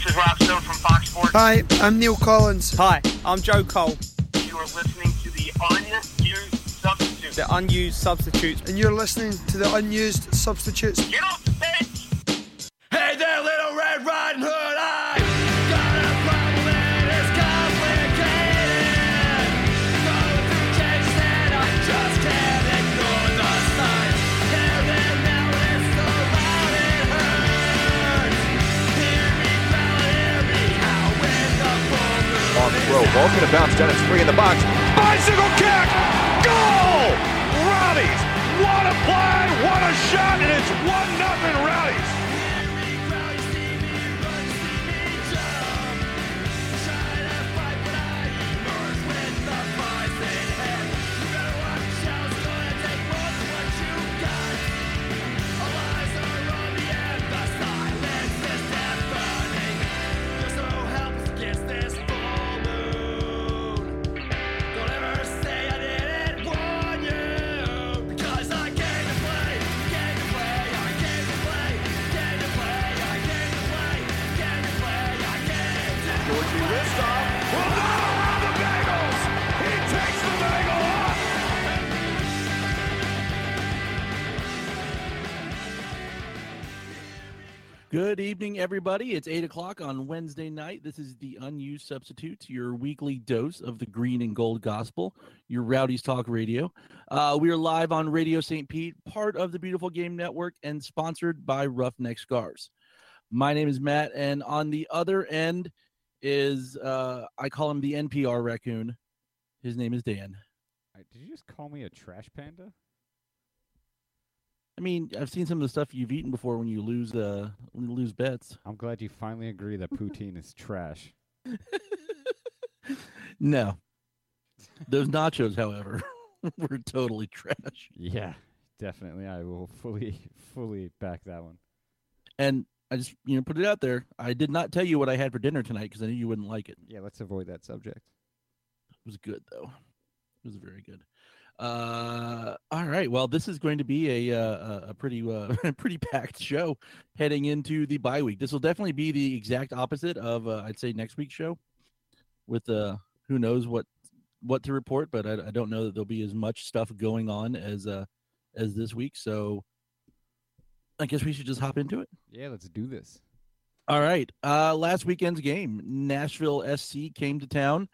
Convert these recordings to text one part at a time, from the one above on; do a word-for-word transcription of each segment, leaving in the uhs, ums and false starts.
This is Rob Stone from Fox Sports. Hi, I'm Neil Collins. Hi, I'm Joe Cole. You are listening to the Unused Substitutes. The Unused Substitutes. And you're listening to the Unused Substitutes. Get off the bench! Hey there, Little Red Riding Hood, I got a problem and it's complicated. Going through changes and I just can't ignore the signs. There, there, now it's so loud it hurts. Hear me growl, hear me howl when the full moon on throw. Ball's gonna bounce down. It's free in the box. Bicycle kick! Goal! Rowdies! What a play! What a shot! And it's one nothing Rowdies. Good evening, everybody. It's eight o'clock on Wednesday night. This is the Unused Substitutes, your weekly dose of the green and gold gospel, your Rowdies Talk Radio. Uh, we are live on Radio Saint Pete, part of the Beautiful Game Network, and sponsored by Roughneck Scars. My name is Matt, and on the other end is, uh, I call him the N P R raccoon. His name is Dan. Did you just call me a trash panda? I mean, I've seen some of the stuff you've eaten before when you lose uh, when you lose bets. I'm glad you finally agree that poutine is trash. No. Those nachos, however, were totally trash. Yeah, definitely. I will fully, fully back that one. And I just, you know, put it out there. I did not tell you what I had for dinner tonight because I knew you wouldn't like it. Yeah, let's avoid that subject. It was good, though. It was very good. Uh, all right. Well, this is going to be a uh, a pretty uh, pretty packed show heading into the bye week. This will definitely be the exact opposite of uh, I'd say next week's show. With uh, who knows what what to report, but I, I don't know that there'll be as much stuff going on as uh as this week. So I guess we should just hop into it. Yeah, let's do this. All right. Uh, last weekend's game, Nashville S C came to town.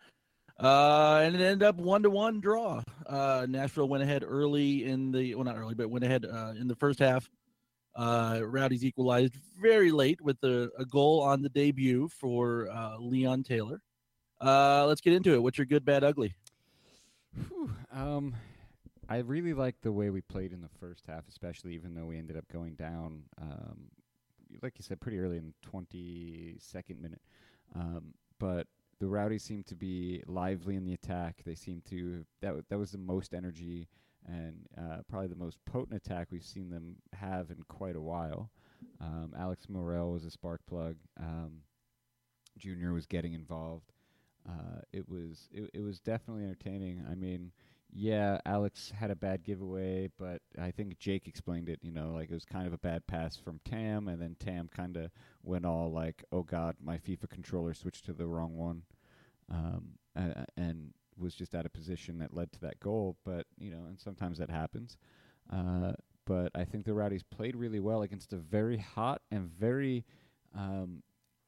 Uh, and it ended up one-to-one draw. Uh, Nashville went ahead early in the, well, not early, but went ahead uh, in the first half. Uh, Rowdies equalized very late with a, a goal on the debut for uh, Leon Taylor. Uh, let's get into it. What's your good, bad, ugly? Whew, um, I really liked the way we played in the first half, especially even though we ended up going down, um, like you said, pretty early in the twenty-second minute. Um, but the Rowdies seemed to be lively in the attack. They seemed to that w- that was the most energy and uh, probably the most potent attack we've seen them have in quite a while. Um, Alex Morel was a spark plug. Um, Junior was getting involved. Uh, it was it, it was definitely entertaining. I mean, yeah, Alex had a bad giveaway, but I think Jake explained it. You know, like it was kind of a bad pass from Tam, and then Tam kind of went all like, "Oh God, my FIFA controller switched to the wrong one," um, uh, and was just out of position that led to that goal. But you know, and sometimes that happens. Uh, but I think the Rowdies played really well against a very hot and very um,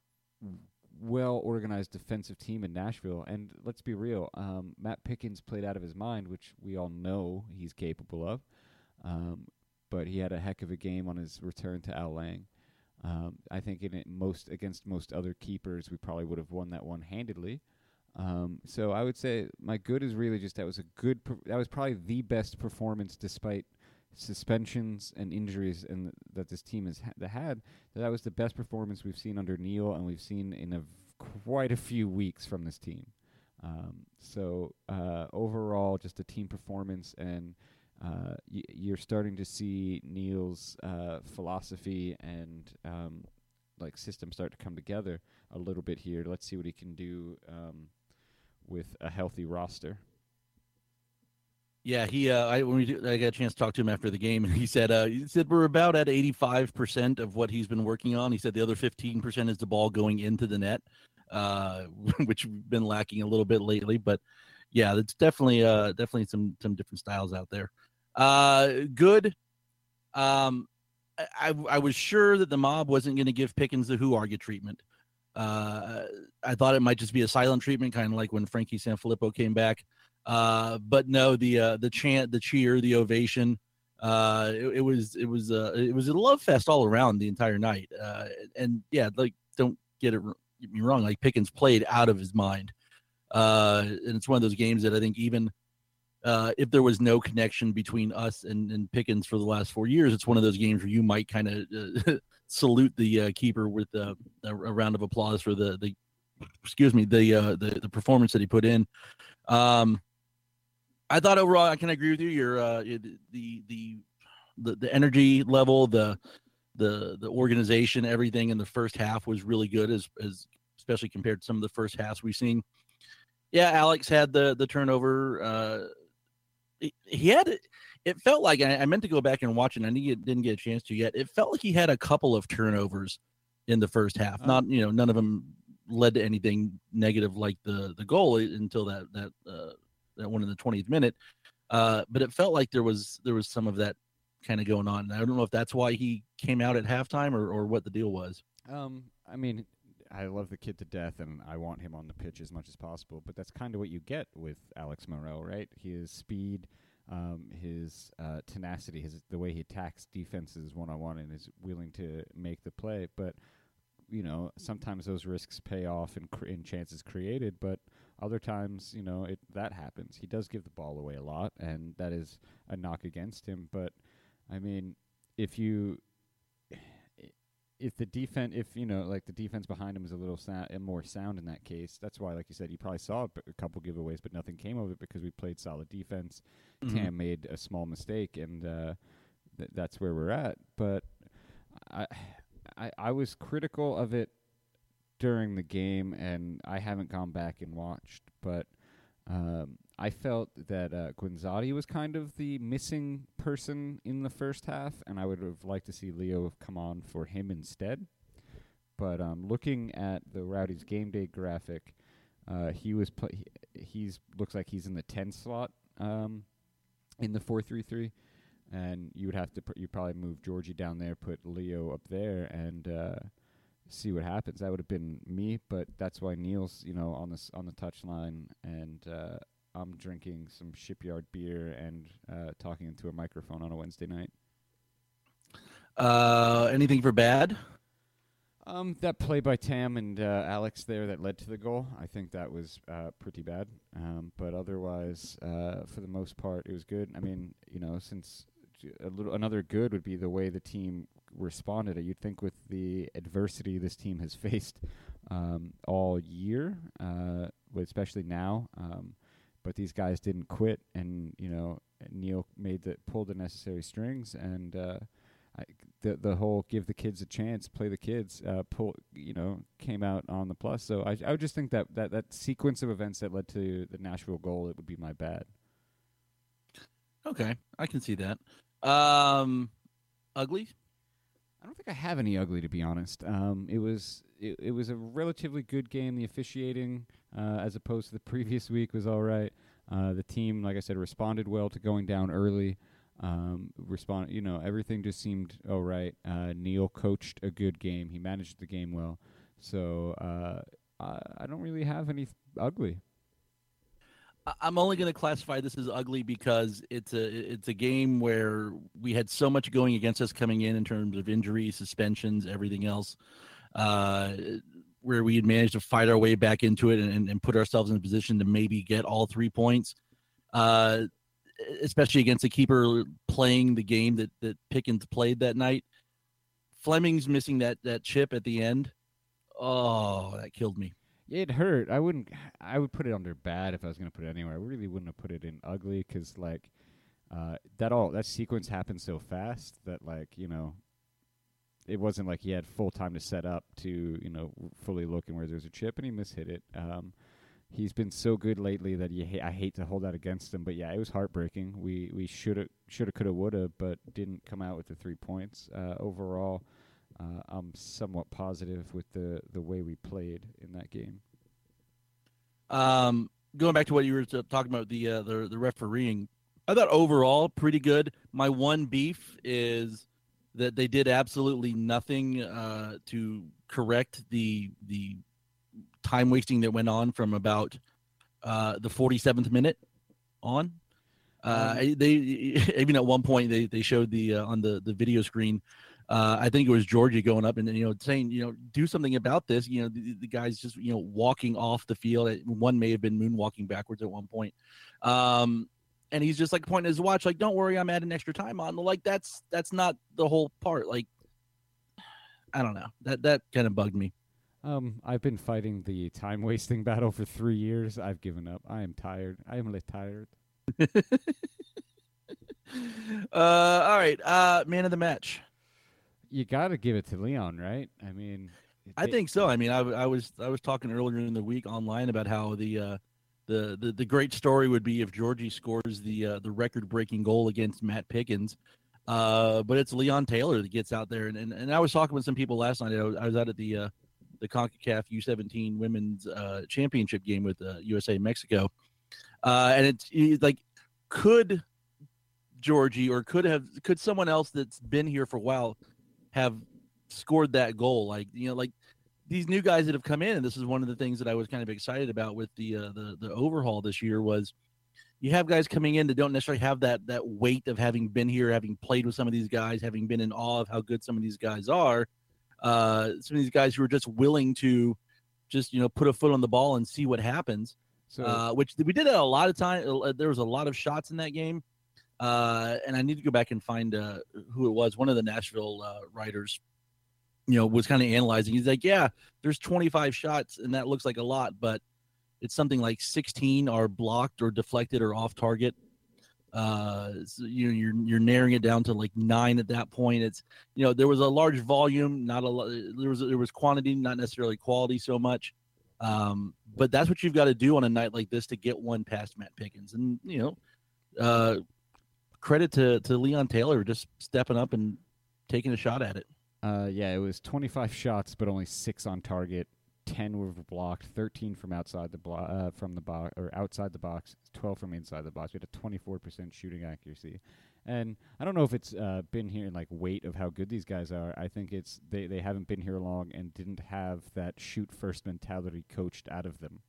well-organized defensive team in Nashville. And let's be real, um, Matt Pickens played out of his mind, which we all know he's capable of. Um, but he had a heck of a game on his return to Al Lang. Um, I think in it most against most other keepers, we probably would have won that one handedly. Um, so I would say my good is really just that was a good. Per- that was probably the best performance despite suspensions and injuries and th- that this team has ha- had. That was the best performance we've seen under Neil, and we've seen in a v- quite a few weeks from this team. Um, so uh, overall, just a team performance, and uh, y- you're starting to see Neil's uh, philosophy and um, like system start to come together a little bit here. Let's see what he can do um, with a healthy roster. Yeah, he. Uh, I when we do, I got a chance to talk to him after the game, and he said, uh, he said we're about at eighty-five percent of what he's been working on. He said the other fifteen percent is the ball going into the net, uh, which we've been lacking a little bit lately. But yeah, it's definitely, uh, definitely some some different styles out there. Uh, good. Um, I I was sure that the mob wasn't going to give Pickens the Huarga treatment. Uh, I thought it might just be a silent treatment, kind of like when Frankie Sanfilippo came back. Uh, but no, the uh, the chant, the cheer, the ovation. Uh, it, it was it was uh, it was a love fest all around the entire night. Uh, and yeah, like don't get it get me wrong. Like Pickens played out of his mind. Uh, and it's one of those games that I think even uh, if there was no connection between us and, and Pickens for the last four years, it's one of those games where you might kind of uh, salute the uh, keeper with uh, a, a round of applause for the the excuse me the uh, the the performance that he put in. Um, I thought overall, I can agree with you. Your uh, the, the the the energy level, the the the organization, everything in the first half was really good, as as especially compared to some of the first halves we've seen. Yeah, Alex had the the turnover. Uh, he, he had it felt like I, I meant to go back and watch it. And I didn't get, didn't get a chance to yet. It felt like he had a couple of turnovers in the first half. Oh. Not you know none of them led to anything negative like the the goal until that that. Uh, that one in the twentieth minute. Uh, but it felt like there was, there was some of that kind of going on. I don't know if that's why he came out at halftime or, or what the deal was. Um, I mean, I love the kid to death, and I want him on the pitch as much as possible. But that's kind of what you get with Alex Moreau, right? His speed, um, his uh, tenacity, his the way he attacks defenses one on one, and is willing to make the play. But you know, sometimes those risks pay off in, cr- in chances created, but other times, you know, it that happens. He does give the ball away a lot, and that is a knock against him. But I mean, if you, if the defense, if you know, like the defense behind him is a little sound, more sound in that case, that's why, like you said, you probably saw a, b- a couple giveaways, but nothing came of it because we played solid defense. Mhm. Tam made a small mistake, and uh, th- that's where we're at. But I, I, I was critical of it during the game, and I haven't gone back and watched, but um, I felt that uh, Guinzotti was kind of the missing person in the first half, and I would have liked to see Leo have come on for him instead. But um, looking at the Rowdies game day graphic, uh, he was pl- he, he's looks like he's in the ten slot um, in the four three three, and you would have to pr- you probably move Georgie down there, put Leo up there, and uh, see what happens. That would have been me, but that's why Neil's, you know, on this on the touchline, and uh, I'm drinking some Shipyard beer and uh, talking into a microphone on a Wednesday night. Uh, anything for bad? Um, that play by Tam and uh, Alex there that led to the goal, I think that was uh, pretty bad. Um, but otherwise, uh, for the most part, it was good. I mean, you know, since a little another good would be the way the team responded. You'd think with the adversity this team has faced um, all year, uh, especially now, um, but these guys didn't quit, and you know Neil made the pulled the necessary strings, and uh, I, the the whole give the kids a chance, play the kids, uh, pull you know came out on the plus. So I I would just think that, that that sequence of events that led to the Nashville goal, it would be my bad. Okay, I can see that. Um, ugly. I don't think I have any ugly, to be honest. Um, it was it, it was a relatively good game. The officiating, uh, as opposed to the previous week, was all right. Uh, the team, like I said, responded well to going down early. Um, respond, you know, everything just seemed all right. Uh, Neil coached a good game. He managed the game well. So uh, I, I don't really have any th- ugly. I- I'm only going to classify this as ugly because it's a it's a game where we had so much going against us coming in in terms of injuries, suspensions, everything else, uh, where we had managed to fight our way back into it and, and put ourselves in a position to maybe get all three points, uh, especially against a keeper playing the game that, that Pickens played that night. Fleming's missing that, that chip at the end. Oh, that killed me. It hurt. I wouldn't. I would put it under bad if I was going to put it anywhere. I really wouldn't have put it in ugly because, like, uh, that all that sequence happened so fast that, like, you know, it wasn't like he had full time to set up to, you know, fully look and where there's a chip, and he mishit it. Um, he's been so good lately that you ha- I hate to hold that against him. But yeah, it was heartbreaking. We we should have, should have, could have, would have, but didn't come out with the three points. Uh, overall, uh, I'm somewhat positive with the the way we played in that game. Um, going back to what you were t- talking about the uh, the the refereeing, I thought overall pretty good. My one beef is that they did absolutely nothing uh, to correct the the time wasting that went on from about uh, the forty-seventh minute on. Uh, Um, they even at one point they, they showed the uh, on the, the video screen. Uh, I think it was Georgia going up and you know saying you know do something about this. You know the, the guy's just you know walking off the field. One may have been moonwalking backwards at one point, um, and he's just like pointing his watch like, "Don't worry, I'm adding extra time on." Like that's that's not the whole part. Like I don't know that that kind of bugged me. Um, I've been fighting the time wasting battle for three years. I've given up. I am tired. I am lit tired. uh, all right, uh, man of the match. You got to give it to Leon, right? I mean, I they- think so. I mean, I, w- I was I was talking earlier in the week online about how the uh, the, the the great story would be if Georgie scores the uh, the record breaking goal against Matt Pickens, uh, but it's Leon Taylor that gets out there and, and, and I was talking with some people last night. I was, I was out at the uh, the CONCACAF U seventeen Women's uh, Championship game with uh, U S A Mexico, uh, and it's, it's like could Georgie or could have could someone else that's been here for a while have scored that goal? Like you know, like these new guys that have come in, and this is one of the things that I was kind of excited about with the uh, the the overhaul this year was you have guys coming in that don't necessarily have that that weight of having been here, having played with some of these guys, having been in awe of how good some of these guys are. Uh, some of these guys who are just willing to just you know put a foot on the ball and see what happens. So Uh, which we did that a lot of time. uh, There was a lot of shots in that game, uh, and I need to go back and find uh, who it was. One of the Nashville uh, writers, you know, was kind of analyzing. He's like, "Yeah, there's twenty-five shots, and that looks like a lot, but it's something like sixteen are blocked or deflected or off target. Uh, so, you know, you're you're narrowing it down to like nine at that point. It's you know, there was a large volume, not a lot. There was there was quantity, not necessarily quality so much." Um, but that's what you've got to do on a night like this to get one past Matt Pickens. And, you know, uh, credit to, to Leon Taylor just stepping up and taking a shot at it. Uh, yeah, it was twenty-five shots, but only six on target. Ten were blocked. Thirteen from outside the block, uh, from the box or outside the box. Twelve from inside the box. We had a twenty-four percent shooting accuracy, and I don't know if it's uh, been here in like weight of how good these guys are. I think it's they they haven't been here long and didn't have that shoot first mentality coached out of them.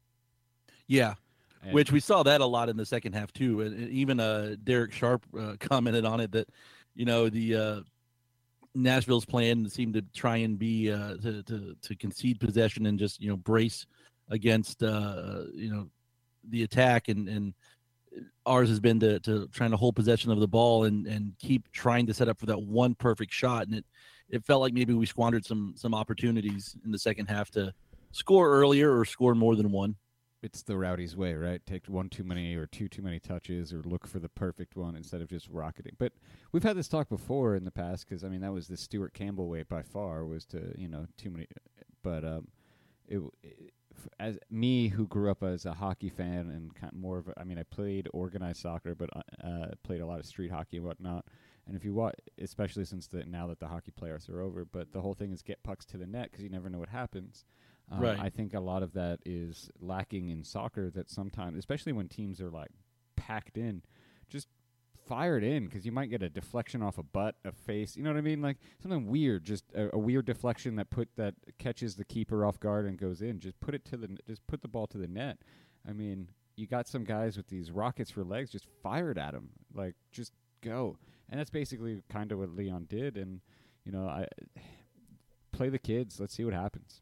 Yeah. And Which we saw that a lot in the second half too. And and even uh, Derek Sharp uh, commented on it that, you know, the uh, Nashville's plan seemed to try and be uh, to, to to concede possession and just you know brace against uh, you know the attack, and, and ours has been to, to trying to hold possession of the ball and, and keep trying to set up for that one perfect shot. And it, it felt like maybe we squandered some some opportunities in the second half to score earlier or score more than one. it's the Rowdy's way, right? Take one too many or two too many touches, or look for the perfect one instead of just rocketing. But we've had this talk before in the past, because I mean that was the Stuart Campbell way by far, was to you know too many. But um, it, it as me who grew up as a hockey fan and kind of more of a, I mean I played organized soccer, but uh, played a lot of street hockey and whatnot. And if you watch, especially since the now that the hockey playoffs are over, but the whole thing is get pucks to the net because you never know what happens. Um, Right. I think a lot of that is lacking in soccer. That sometimes, especially when teams are like packed in, just fire it in because you might get a deflection off a butt, a face. You know what I mean? Like something weird, just a, a weird deflection that put that catches the keeper off guard and goes in. Just put it to the, n- just put the ball to the net. I mean, you got some guys with these rockets for legs. Just fire it at them. Like just go. And that's basically kind of what Leon did. And you know, I play the kids. Let's see what happens.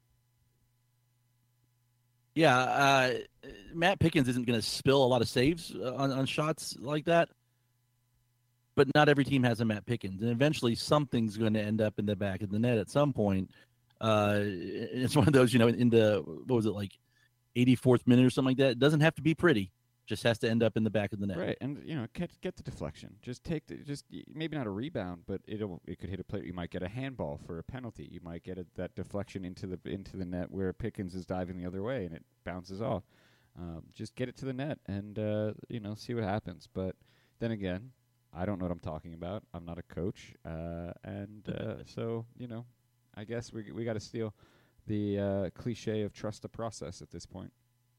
Yeah, uh, Matt Pickens isn't going to spill a lot of saves uh, on, on shots like that, but not every team has a Matt Pickens, and eventually something's going to end up in the back of the net at some point. Uh, it's one of those, you know, in the, what was it, like eighty-fourth minute or something like that. It doesn't have to be pretty, just has to end up in the back of the net. Right, and you know, get get the deflection. Just take the, just y- maybe not a rebound, but it'll it could hit a plate. You might get a handball for a penalty. You might get a, that deflection into the into the net where Pickens is diving the other way and it bounces off. Um, just get it to the net and uh, you know see what happens. But then again, I don't know what I'm talking about. I'm not a coach, uh, and uh, so you know, I guess we we got to steal the uh, cliche of trust the process at this point.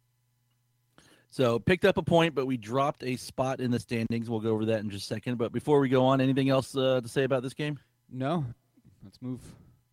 So picked up a point, but we dropped a spot in the standings. We'll go over that in just a second. But before we go on, anything else uh, to say about this game? No, let's move.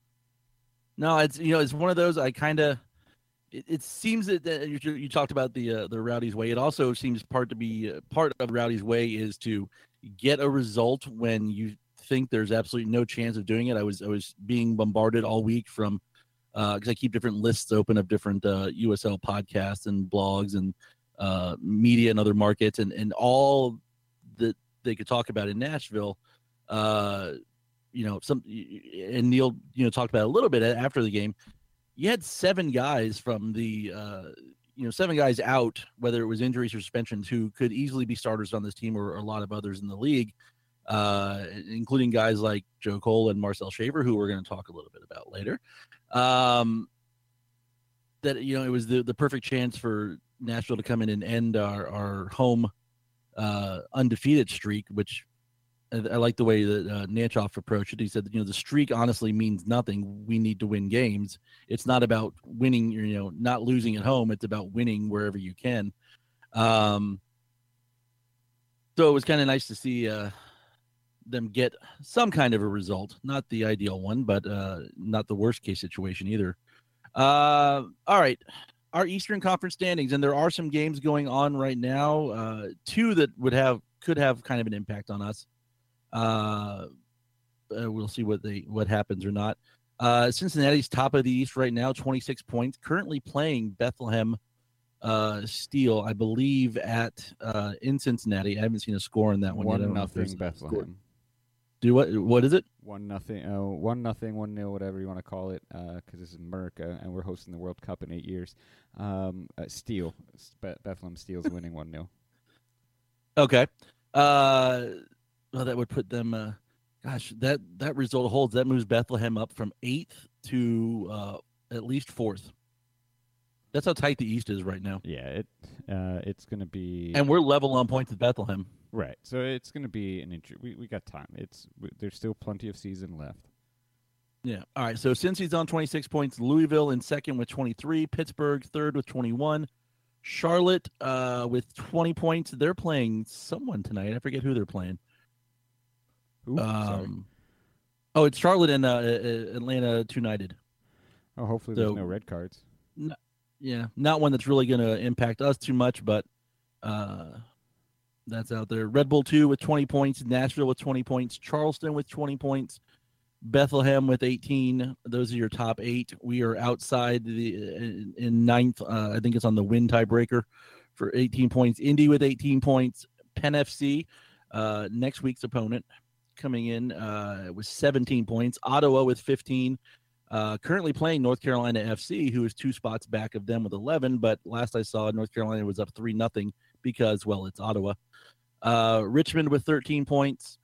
No, it's you know it's one of those I kind of. It, it seems that, that you, you talked about the uh, the Rowdies way. It also seems part to be uh, part of Rowdies way is to get a result when you think there's absolutely no chance of doing it. I was I was being bombarded all week from because uh, I keep different lists open of different uh, U S L podcasts and blogs and uh, media and other markets and and all that they could talk about in Nashville. Uh, you know, some and Neil, you know, talked about it a little bit after the game. You had seven guys from the, uh, you know, seven guys out, whether it was injuries or suspensions, who could easily be starters on this team or, or a lot of others in the league, uh, including guys like Joe Cole and Marcel Shaver, who we're going to talk a little bit about later. Um, that, you know, it was the, the perfect chance for Nashville to come in and end our, our home uh, undefeated streak, which I, I like the way that uh, Nanchoff approached it. He said, you know, the streak honestly means nothing. We need to win games. It's not about winning, you know, not losing at home. It's about winning wherever you can. Um, so it was kind of nice to see uh, them get some kind of a result, not the ideal one, but uh, not the worst case situation either. Uh, all right. Our Eastern Conference standings, and there are some games going on right now, uh, two that would have could have kind of an impact on us. Uh, uh, we'll see what they what happens or not. Uh, Cincinnati's top of the East right now, twenty-six points. Currently playing Bethlehem uh, Steel, I believe, at uh, in Cincinnati. I haven't seen a score in that one. One yet. I don't know if nothing there's a Bethlehem. score. Do what? What is it? One nothing. Uh, one nothing. One nil. Whatever you want to call it, because this is America and we're hosting the World Cup in eight years. Um, uh, Steel, Be- Bethlehem Steel's winning one nil. Okay. Uh, well, that would put them. Uh, gosh, that that result holds. That moves Bethlehem up from eighth to uh, at least fourth. That's how tight the East is right now. Yeah, it uh, it's gonna be. And we're level on points with Bethlehem. Right, so it's going to be an injury. We we got time. It's w- there's still plenty of season left. Yeah. All right. So Cincy's on twenty-six points. Louisville in second with twenty-three. Pittsburgh third with twenty-one. Charlotte uh, with twenty points. They're playing someone tonight. I forget who they're playing. Ooh, sorry. Um, oh, it's Charlotte and uh, Atlanta United. Oh, hopefully so- there's no red cards. Yeah, not one that's really going to impact us too much, but uh, that's out there. Red Bull two with twenty points. Nashville with twenty points. Charleston with twenty points. Bethlehem with eighteen. Those are your top eight. We are outside the in, in ninth. Uh, I think it's on the win tiebreaker for eighteen points. Indy with eighteen points. Penn F C, uh, next week's opponent, coming in uh, with seventeen points. Ottawa with fifteen. Uh, currently playing North Carolina F C, who is two spots back of them with eleven. But last I saw, North Carolina was up three nothing because, well, it's Ottawa. Uh, Richmond with thirteen points.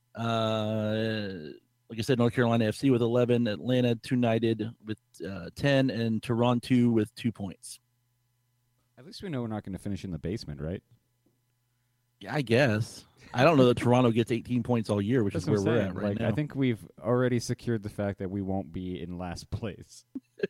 Uh, like I said, North Carolina F C with eleven. Atlanta United with uh, ten, and Toronto with two points. At least we know we're not going to finish in the basement, right? Yeah, I guess. I don't know that Toronto gets eighteen points all year, which That's is where what I'm we're saying. at right like, now. I think we've already secured the fact that we won't be in last place.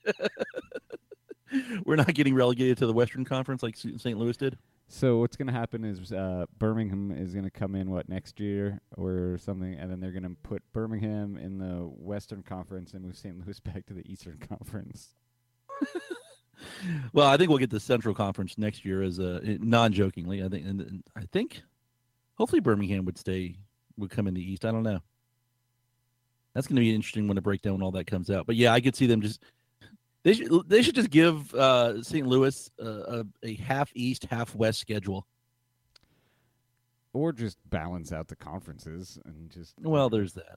We're not getting relegated to the Western Conference like Saint Louis did. So what's going to happen is uh, Birmingham is going to come in, what, next year or something, and then they're going to put Birmingham in the Western Conference and move Saint Louis back to the Eastern Conference. Well, I think we'll get the Central Conference next year as a non-jokingly. I think, and, and I think, hopefully Birmingham would stay, would come in the East. I don't know. That's going to be an interesting one to break down when all that comes out. But yeah, I could see them just. They should they should just give uh, Saint Louis uh, a, a half East, half West schedule. Or just balance out the conferences and just. Well, there's that.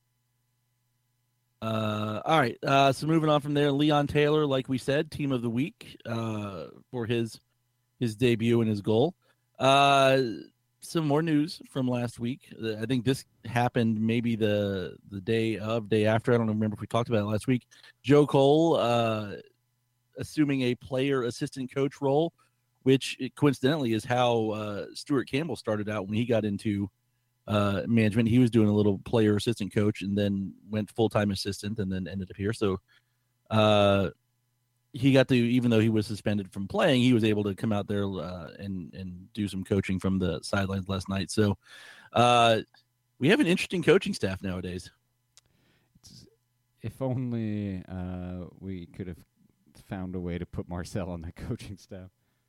Uh, all right. Uh, so moving on from there, Leon Taylor, like we said, team of the week uh, for his his debut and his goal. Uh, some more news from last week. Uh, I think this happened maybe the the day of, day after. I don't remember if we talked about it last week. Joe Cole, uh, assuming a player assistant coach role which eh, coincidentally is how uh, Stuart Campbell started out when he got into uh, management. He was doing a little player assistant coach and then went full time assistant and then ended up here. So uh, he got to, even though he was suspended from playing, he was able to come out there uh, and and do some coaching from the sidelines last night. So uh, we have an interesting coaching staff nowadays. It's, if only uh, we could have found a way to put Marcel on that coaching staff.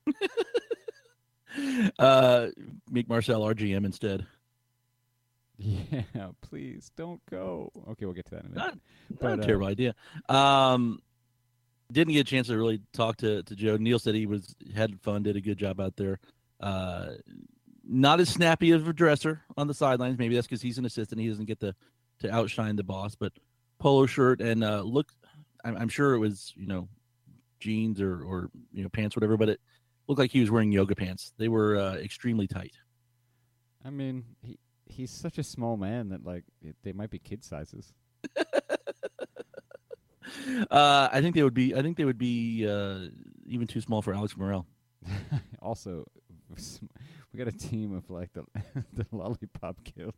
uh, make Marcel our G M instead. Yeah, please don't go. Okay, we'll get to that in a minute. Not, But, not a uh, terrible idea. Um, didn't get a chance to really talk to, to Joe. Neil said he was had fun, did a good job out there. Uh, not as snappy of a dresser on the sidelines. Maybe that's because he's an assistant. He doesn't get to, to outshine the boss. But polo shirt and uh, look, I'm, I'm sure it was, you know, jeans or, or you know pants, whatever. But it looked like he was wearing yoga pants. They were uh, extremely tight. I mean, he he's such a small man that like it, they might be kid sizes. uh, I think they would be. I think they would be uh, even too small for Alex Morel. Also, we got a team of like the the lollipop kill.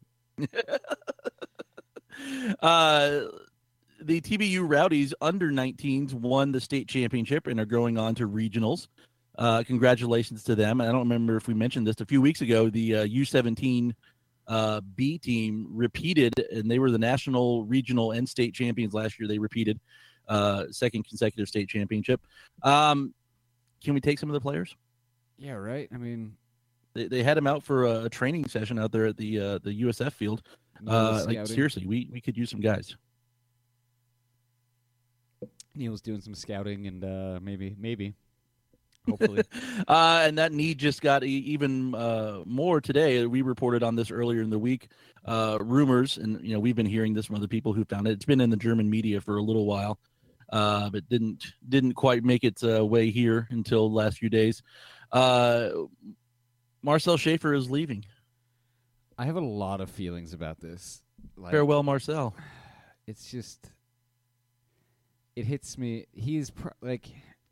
uh, the T B U Rowdies under nineteens won the state championship and are going on to regionals. Uh, congratulations to them. I don't remember if we mentioned this a few weeks ago. The uh, U seventeen uh, B team repeated, and they were the national, regional, and state champions last year. They repeated uh, second consecutive state championship. Um, can we take some of the players? Yeah, right. I mean, They, they had them out for a, a training session out there at the uh, the U S F field. Uh, like scouting. seriously, we, we could use some guys. Neil's doing some scouting, and uh, maybe, maybe, hopefully. uh, and that need just got e- even uh, more today. We reported on this earlier in the week. Uh, rumors, and you know we've been hearing this from other people who found it. It's been in the German media for a little while, uh, but didn't didn't quite make its uh, way here until the last few days. Uh, Marcel Schaefer is leaving. I have a lot of feelings about this. Like, Farewell, Marcel. It's just, it hits me. He's pro- like,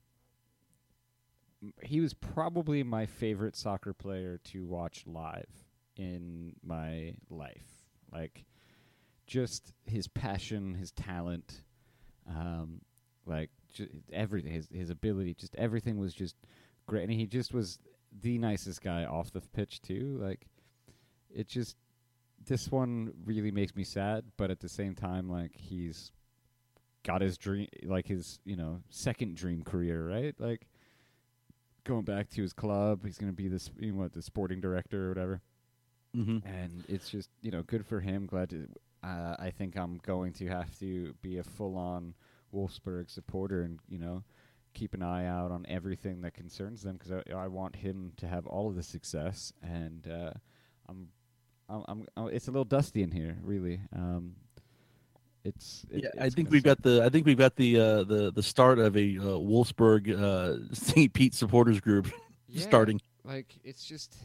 he was probably my favorite soccer player to watch live in my life. Like, just his passion, his talent, um, like ju- everything, his his ability, just everything was just great. And he just was the nicest guy off the pitch too. Like, it just, this one really makes me sad, but at the same time, like, he's got his dream, like his, you know, second dream career, right? Like, going back to his club, he's going to be this, you know, what, the sporting director or whatever. Mm-hmm. And it's just, you know, good for him. Glad to, uh, I think I'm going to have to be a full-on Wolfsburg supporter and, you know, keep an eye out on everything that concerns them, because I, I want him to have all of the success. And uh, I'm, I'm, I'm, I'm, it's a little dusty in here, really. Um, it's, it, Yeah, it's I think gonna we've suck. got the I think we've got the uh, the the start of a uh, Wolfsburg uh, Saint Pete supporters group Yeah, starting. Like, it's just,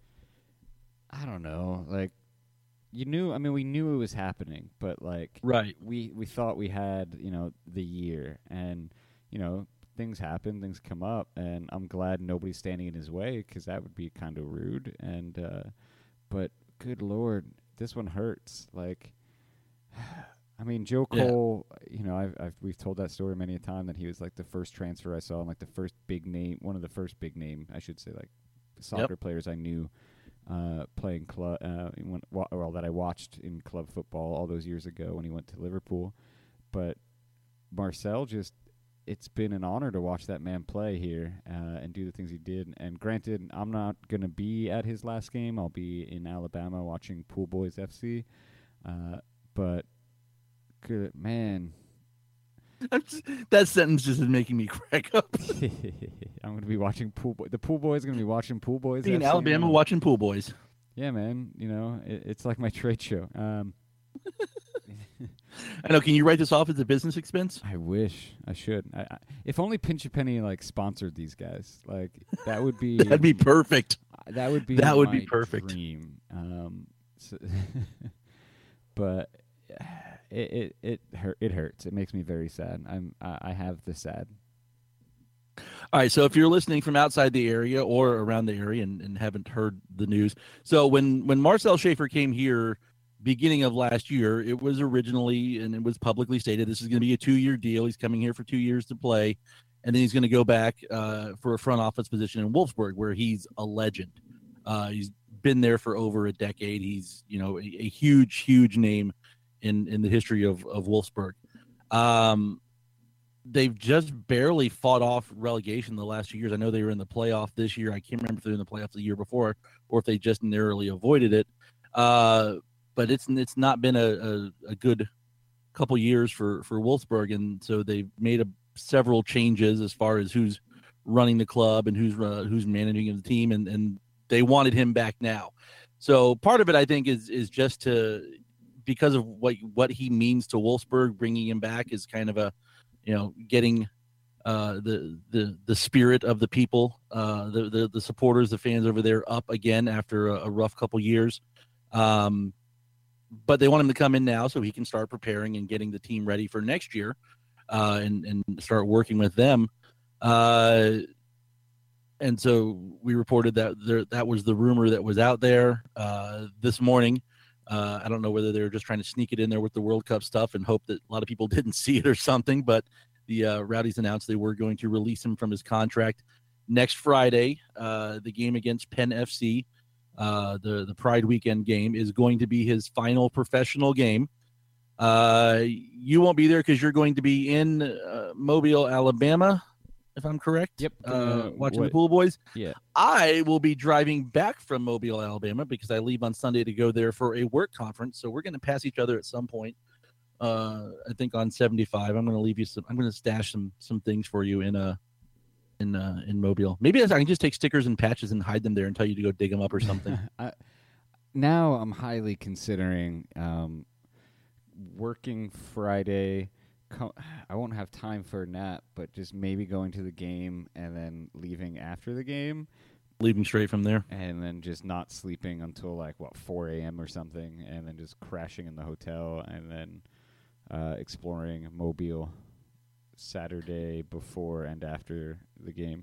I don't know. Like, you knew, I mean, we knew it was happening, but like, Right. we we thought we had, you know, the year, and you know, things happen, things come up, and I'm glad nobody's standing in his way, because that would be kind of rude. And uh, but good Lord, this one hurts. Like, I mean, Joe Yeah. Cole, you know, I've, I've we've told that story many a time, that he was like the first transfer I saw, and like the first big name, one of the first big name, I should say, like soccer players I knew uh, playing club, uh, when, wa- well, that I watched in club football all those years ago when he went to Liverpool. But Marcel, just, it's been an honor to watch that man play here uh, and do the things he did. And granted, I'm not going to be at his last game. I'll be in Alabama watching Pool Boys F C. Uh, but good man. I'm just- that sentence just is making me crack up. I'm going to be watching Pool Boy. The Pool Boys going to be watching Pool Boys. Be in F C, Alabama man. watching Pool Boys. Yeah, man. You know, it, it's like my trade show. Um, I know. Can you write this off as a business expense? I wish I should. I, I, if only Pinch a Penny like sponsored these guys. Like, that would be That'd be perfect. that would be that would be my perfect. dream. Um, so but it it it hurt. It hurts. It makes me very sad. I'm I, I have the sad. All right, so if you're listening from outside the area or around the area and, and haven't heard the news, so when when Marcel Schaefer came here beginning of last year, it was originally and it was publicly stated this is going to be a two-year deal. He's coming here for two years to play, and then he's going to go back uh, for a front office position in Wolfsburg, where he's a legend. Uh, he's been there for over a decade. He's you know a, a huge, huge name in in the history of of Wolfsburg. Um, they've just barely fought off relegation the last few years. I know they were in the playoff this year. I can't remember if they were in the playoffs the year before or if they just narrowly avoided it. Uh, but it's it's not been a, a, a good couple years for, for Wolfsburg, and so they've made a, several changes as far as who's running the club and who's uh, who's managing the team, and, and they wanted him back now. So part of it, I think, is is just to because of what what he means to Wolfsburg. Bringing him back is kind of a you know, getting uh, the the the spirit of the people, uh, the, the the supporters, the fans over there up again after a, a rough couple years. Um, but they want him to come in now so he can start preparing and getting the team ready for next year, uh, and and start working with them. Uh, and so we reported that there, that was the rumor that was out there uh, this morning. Uh, I don't know whether they were just trying to sneak it in there with the World Cup stuff and hope that a lot of people didn't see it or something, but the uh, Rowdies announced they were going to release him from his contract next Friday. Uh, the game against Penn F C, uh, the, the Pride Weekend game, is going to be his final professional game. Uh, you won't be there because you're going to be in uh, Mobile, Alabama, if I'm correct. Yep. Uh, Uh, watching what- the Pool Boys. Yeah. I will be driving back from Mobile, Alabama, because I leave on Sunday to go there for a work conference. So we're going to pass each other at some point. Uh, I think on seventy-five. I'm going to leave you some. I'm going to stash some some things for you in uh in uh in Mobile. Maybe I can just take stickers and patches and hide them there and tell you to go dig them up or something. I, now I'm highly considering um, working Friday. Co- I won't have time for a nap, but just maybe going to the game and then leaving after the game, Leaving straight from there. and then just not sleeping until like what four a.m. or something, and then just crashing in the hotel, and then uh, exploring Mobile Saturday before and after the game.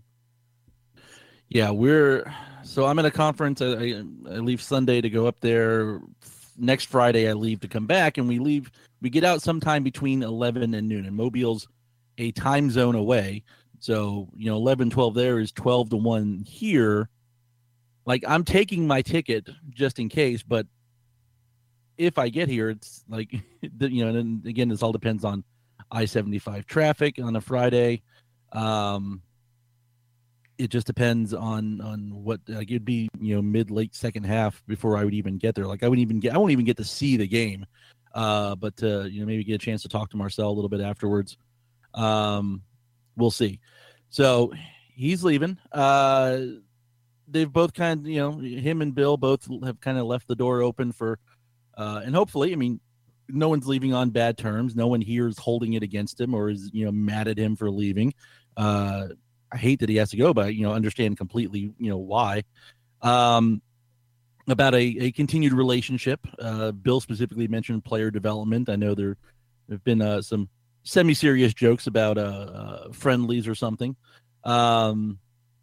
Yeah, we're so I'm at a conference. I, I, I leave Sunday to go up there. Next Friday, I leave to come back, and we leave. We get out sometime between eleven and noon, and Mobile's a time zone away. So, you know, eleven, twelve there is twelve to one here. Like, I'm taking my ticket just in case, but if I get here, it's like, you know, and then again, this all depends on I seventy-five traffic on a Friday. Um, it just depends on on what like it'd be, you know, mid late second half before I would even get there. Like I wouldn't even get I won't even get to see the game, uh, but uh, you know, maybe get a chance to talk to Marcel a little bit afterwards. Um, we'll see. So he's leaving. Uh, they've both kind of, you know, him and Bill both have kind of left the door open for, uh, and hopefully, I mean, no one's leaving on bad terms. No one here is holding it against him or is, you know, mad at him for leaving. Uh, I hate that he has to go, but, you know, understand completely, you know, why. Um, about a, a continued relationship. Uh, Bill specifically mentioned player development. I know there have been uh, some semi-serious jokes about uh, uh, friendlies or something. Um,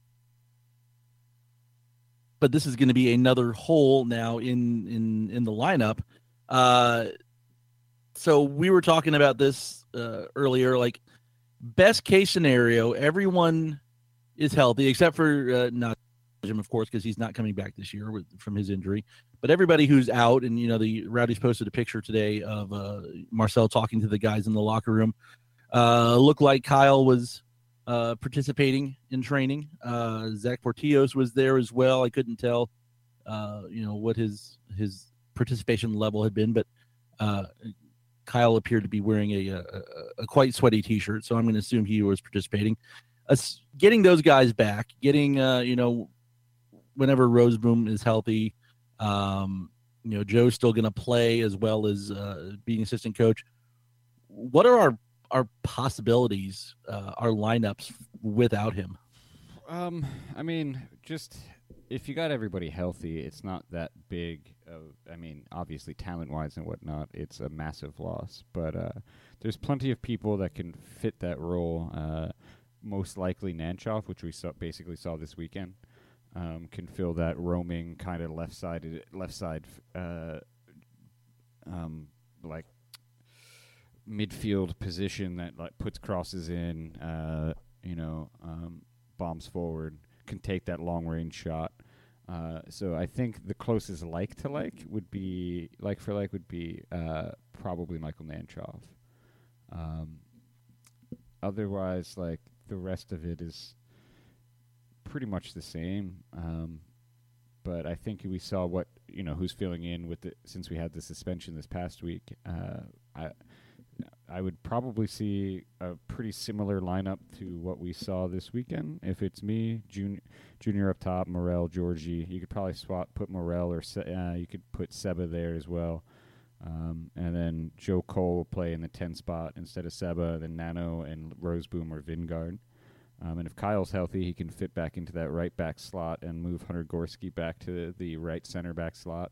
but this is going to be another hole now in, in, in the lineup. Uh, so we were talking about this uh, earlier, like, best case scenario, everyone is healthy except for uh, not him, of course, because he's not coming back this year with, from his injury. But everybody who's out, and you know, the Rowdies posted a picture today of uh, Marcel talking to the guys in the locker room. Uh, looked like Kyle was uh, participating in training. Uh, Zach Portillos was there as well. I couldn't tell, uh, you know, what his his participation level had been, but uh, Kyle appeared to be wearing a, a, a quite sweaty T-shirt, so I'm going to assume he was participating. Uh, getting those guys back, getting, uh, you know, whenever Roseboom is healthy, um, you know, Joe's still going to play as well as uh, being assistant coach. What are our, our possibilities, uh, our lineups without him? Um, I mean, just if you got everybody healthy, it's not that big of, I mean, obviously talent-wise and whatnot, it's a massive loss. But uh, there's plenty of people that can fit that role. Uh, most likely Nanchoff, which we saw, basically saw this weekend, um, can fill that roaming kind of left sided left side uh, um, like midfield position that like puts crosses in, uh, you know, um, bombs forward, can take that long range shot. Uh, so I think the closest like to like would be like for like would be uh, probably Michael Nanchoff. Um, otherwise, like the rest of it is pretty much the same. Um, but I think we saw what you know who's filling in with the since we had the suspension this past week. Uh, I I would probably see a pretty similar lineup to what we saw this weekend. If it's me, Junior, Junior up top, Morel, Georgie. You could probably swap, put Morel or Se- uh, you could put Seba there as well. Um, and then Joe Cole will play in the ten spot instead of Seba, then Nano and Roseboom or Vingard. Um, and if Kyle's healthy, he can fit back into that right back slot and move Hunter Gorski back to the right center back slot.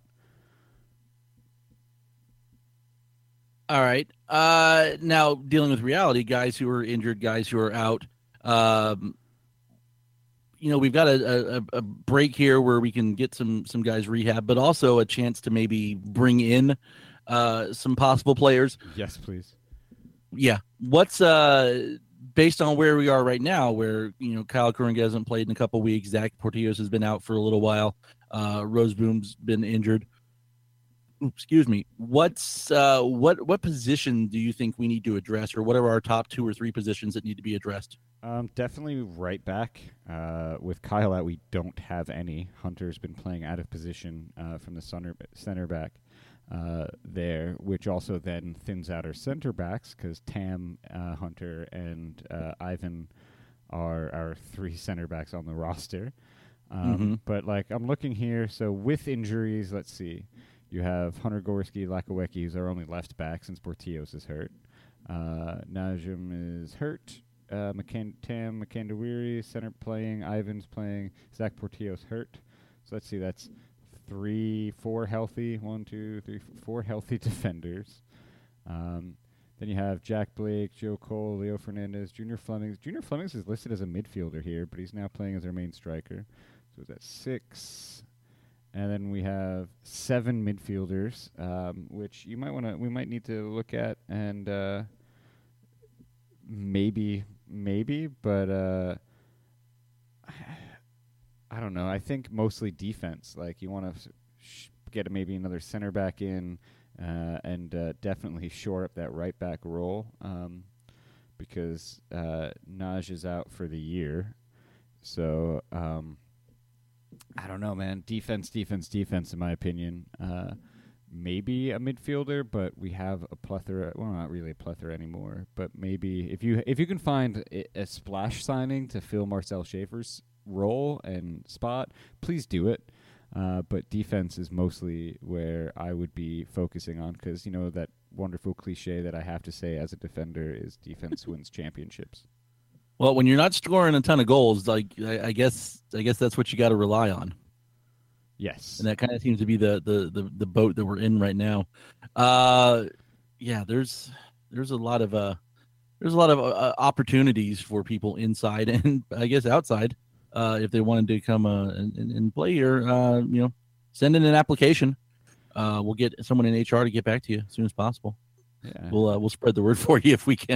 All right. Uh, now dealing with reality, guys who are injured, guys who are out. Um, you know, we've got a, a, a break here where we can get some some guys rehab, but also a chance to maybe bring in uh, some possible players. Yes, please. Yeah. What's uh, based on where we are right now, where you know Kyle Kuringa hasn't played in a couple weeks, Zach Portillos has been out for a little while, uh, Roseboom's been injured. Excuse me. What's uh, what what position do you think we need to address, or what are our top two or three positions that need to be addressed? Um, definitely right back. Uh, with Kyle out, we don't have any. Hunter's been playing out of position uh, from the center center back uh, there, which also then thins out our center backs because Tam, uh, Hunter, and uh, Ivan are our three center backs on the roster. Um, Mm-hmm. But like I'm looking here, so with injuries, let's see. You have Hunter Gorski, Lakawecki, who's our only left back since Portillos is hurt. Uh, Najim is hurt. Uh, McCann- Tam Makandawiri, center playing. Ivan's playing. Zach Portillos hurt. So let's see, that's three, four healthy. One, two, three, f- four healthy defenders. Um, then you have Jack Blake, Joe Cole, Leo Fernandez, Junior Flemings. Junior Flemings is listed as a midfielder here, but he's now playing as our main striker. So that's six. And then we have seven midfielders, um, which you might want to. We might need to look at and uh, maybe, maybe, but uh, I don't know. I think mostly defense. Like you want to sh- get maybe another center back in, uh, and uh, definitely shore up that right back role um, because uh, Naj is out for the year. So. Um, I don't know, man. Defense, defense, defense, in my opinion. Uh, maybe a midfielder, but we have a plethora. Well, not really a plethora anymore, but maybe if you if you can find a, a splash signing to fill Marcel Schaefer's role and spot, please do it. Uh, but defense is mostly where I would be focusing on because, you know, that wonderful cliche that I have to say as a defender is defense wins championships. Well, when you're not scoring a ton of goals, like I, I guess, I guess that's what you got to rely on. Yes, And that kind of seems to be the, the the the boat that we're in right now. Uh, yeah, there's there's a lot of uh there's a lot of uh, opportunities for people inside and I guess outside uh, if they wanted to come uh, and, and play here. Uh, you know, send in an application. Uh, we'll get someone in H R to get back to you as soon as possible. yeah. We'll uh, we'll spread the word for you if we can.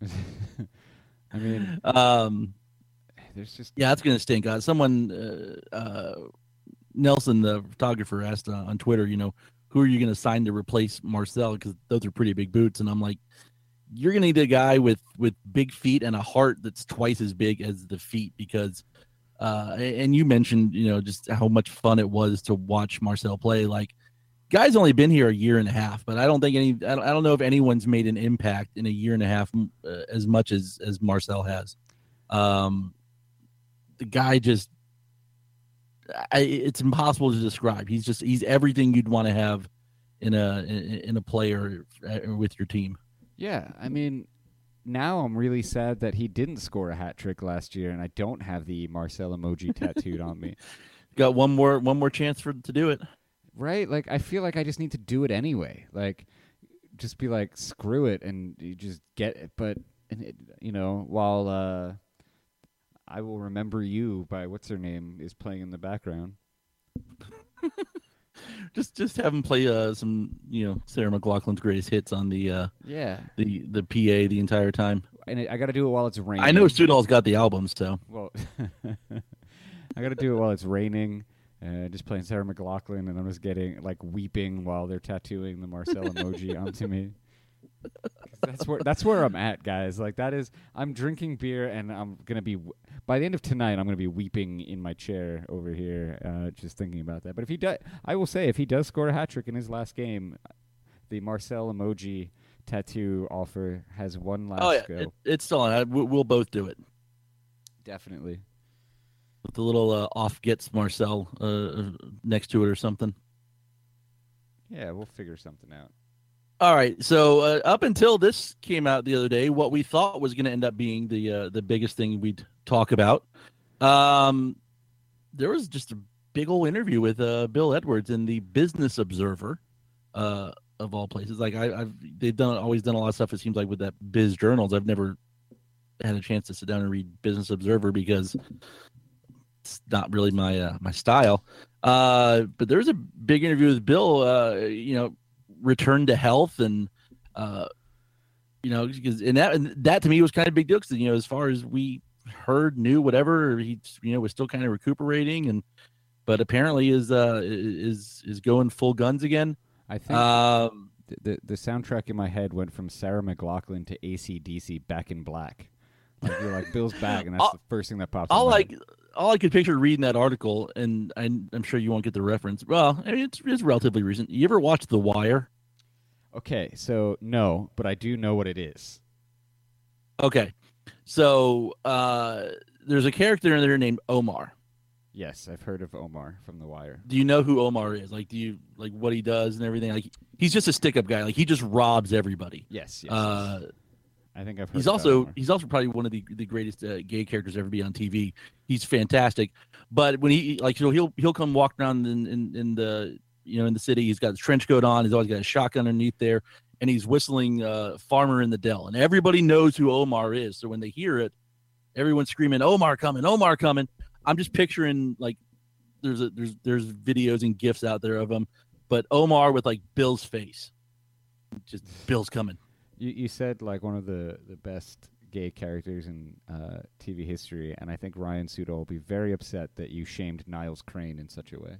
I mean, um, there's just yeah, that's gonna stink. Uh, someone, uh, uh, Nelson, the photographer, asked uh, on Twitter, you know, who are you gonna sign to replace Marcel? Because those are pretty big boots, and I'm like, you're gonna need a guy with with big feet and a heart that's twice as big as the feet. Because, uh, and you mentioned, you know, just how much fun it was to watch Marcel play. Like, guy's only been here a year and a half, but I don't think any. I don't, I don't know if anyone's made an impact in a year and a half uh, as much as as Marcel has. Um, the guy just, I, it's impossible to describe. He's just he's everything you'd want to have in a in, in a player uh, with your team. Yeah, I mean, now I'm really sad that he didn't score a hat trick last year, and I don't have the Marcel emoji tattooed on me. Got one more one more chance for to do it. Right? Like, I feel like I just need to do it anyway. Like, just be like, screw it, and you just get it. But, and it, you know, while uh, I Will Remember You by what's her name is playing in the background. just just have him play uh, some, you know, Sarah McLachlan's greatest hits on the uh, Yeah. the the P A the entire time. And it, I got to do it while it's raining. I know Sudol's got the albums, so. Well, I got to do it while it's raining. Uh, just playing Sarah McLachlan, and I'm just getting like weeping while they're tattooing the Marcel emoji onto me. 'Cause That's where that's where I'm at, guys. Like that is, I'm drinking beer, and I'm gonna be w- by the end of tonight. I'm gonna be weeping in my chair over here, uh, just thinking about that. But if he does, I will say, if he does score a hat trick in his last game, the Marcel emoji tattoo offer has one last Oh yeah, go. it, it's still on. I, we- we'll both do it Definitely. with the little uh, off gets Marcel uh, next to it or something. Yeah, we'll figure something out. All right, so uh, up until this came out the other day, what we thought was going to end up being the uh, the biggest thing we'd talk about, um, there was just a big old interview with uh, Bill Edwards in the Business Observer, uh, of all places. Like I, I've they've done always done a lot of stuff. It seems like with that Biz Journals, I've never had a chance to sit down and read Business Observer because it's not really my uh, my style. Uh, but there was a big interview with Bill. Uh, you know. Return to health and uh you know because and that and that to me was kind of a big deal because you know as far as we heard knew whatever he you know was still kind of recuperating and but apparently is uh is is going full guns again. I think um th- the the soundtrack in my head went from Sarah McLachlan to A C D C Back in Black. Like you're like Bill's back, and that's all, the first thing that pops. all in my like head. all I could picture reading that article, and I'm, I'm sure you won't get the reference. Well, I mean, it's it's relatively recent. You ever watch The Wire? Okay, so no, but I do know what it is. Okay, so uh, there's a character in there named Omar. Yes, I've heard of Omar from The Wire. Do you know who Omar is? Like, do you like what he does and everything? Like, he's just a stick-up guy. Like, he just robs everybody. Yes, yes. Uh, yes. I think I've heard. he's about also Omar. he's also probably one of the the greatest uh, gay characters to ever be on T V. He's fantastic. But when he like, you know, he'll he'll come walk around in, in in the you know in the city. He's got his trench coat on. He's always got a shotgun underneath there, and he's whistling uh, "Farmer in the Dell." And everybody knows who Omar is. So when they hear it, everyone's screaming, "Omar coming! Omar coming!" I'm just picturing like there's a there's there's videos and gifs out there of him, but Omar with like Bill's face, just Bill's coming. You you said like one of the, the best gay characters in uh, T V history, and I think Ryan Sudo will be very upset that you shamed Niles Crane in such a way.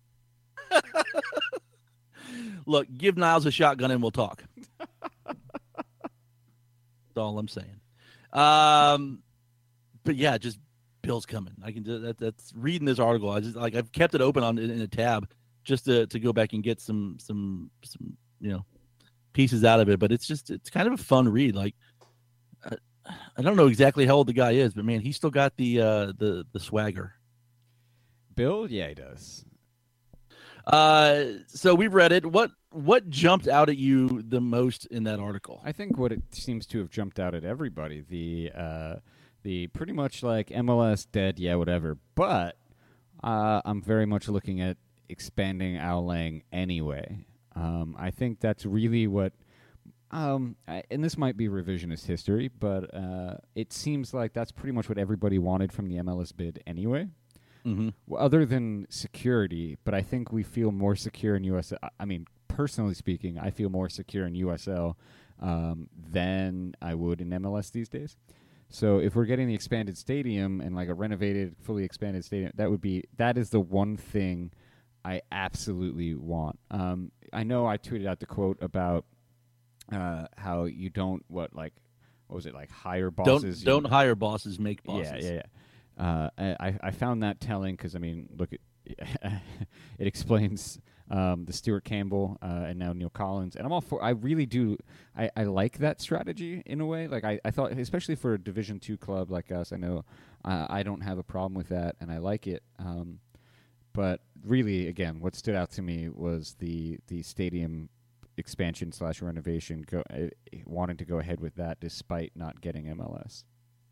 Look, give Niles a shotgun and we'll talk. That's all I'm saying. Um, but yeah, just Bill's coming. I can do that. That's reading this article. I just like I've kept it open on in a tab just to, to go back and get some some some you know pieces out of it. But it's just it's kind of a fun read. Like I, I don't know exactly how old the guy is, but man, he's still got the uh, the the swagger. Bill, yeah, he does. Uh, so we've read it. What what jumped out at you the most in that article? I think what it seems to have jumped out at everybody, the uh, the pretty much like M L S dead, yeah, whatever. But uh, I'm very much looking at expanding Al Lang anyway. Um, I think that's really what, um, I, and this might be revisionist history, but uh, it seems like that's pretty much what everybody wanted from the M L S bid anyway. Mm-hmm. Well, other than security, but I think we feel more secure in U S L. I mean, personally speaking, I feel more secure in U S L um, than I would in M L S these days. So if we're getting the expanded stadium and like a renovated, fully expanded stadium, that would be that is the one thing I absolutely want. Um, I know I tweeted out the quote about uh, how you don't what like what was it like hire bosses? Don't don't you, hire bosses, make bosses. Yeah, yeah, yeah. Uh, I I found that telling because I mean, look, it it explains um, the Stuart Campbell uh, and now Neil Collins, and I'm all for. I really do. I, I like that strategy in a way. Like I, I thought, especially for a Division two club like us, I know uh, I don't have a problem with that, and I like it. Um, but really, again, what stood out to me was the the stadium expansion slash renovation. Go uh, wanting to go ahead with that despite not getting M L S.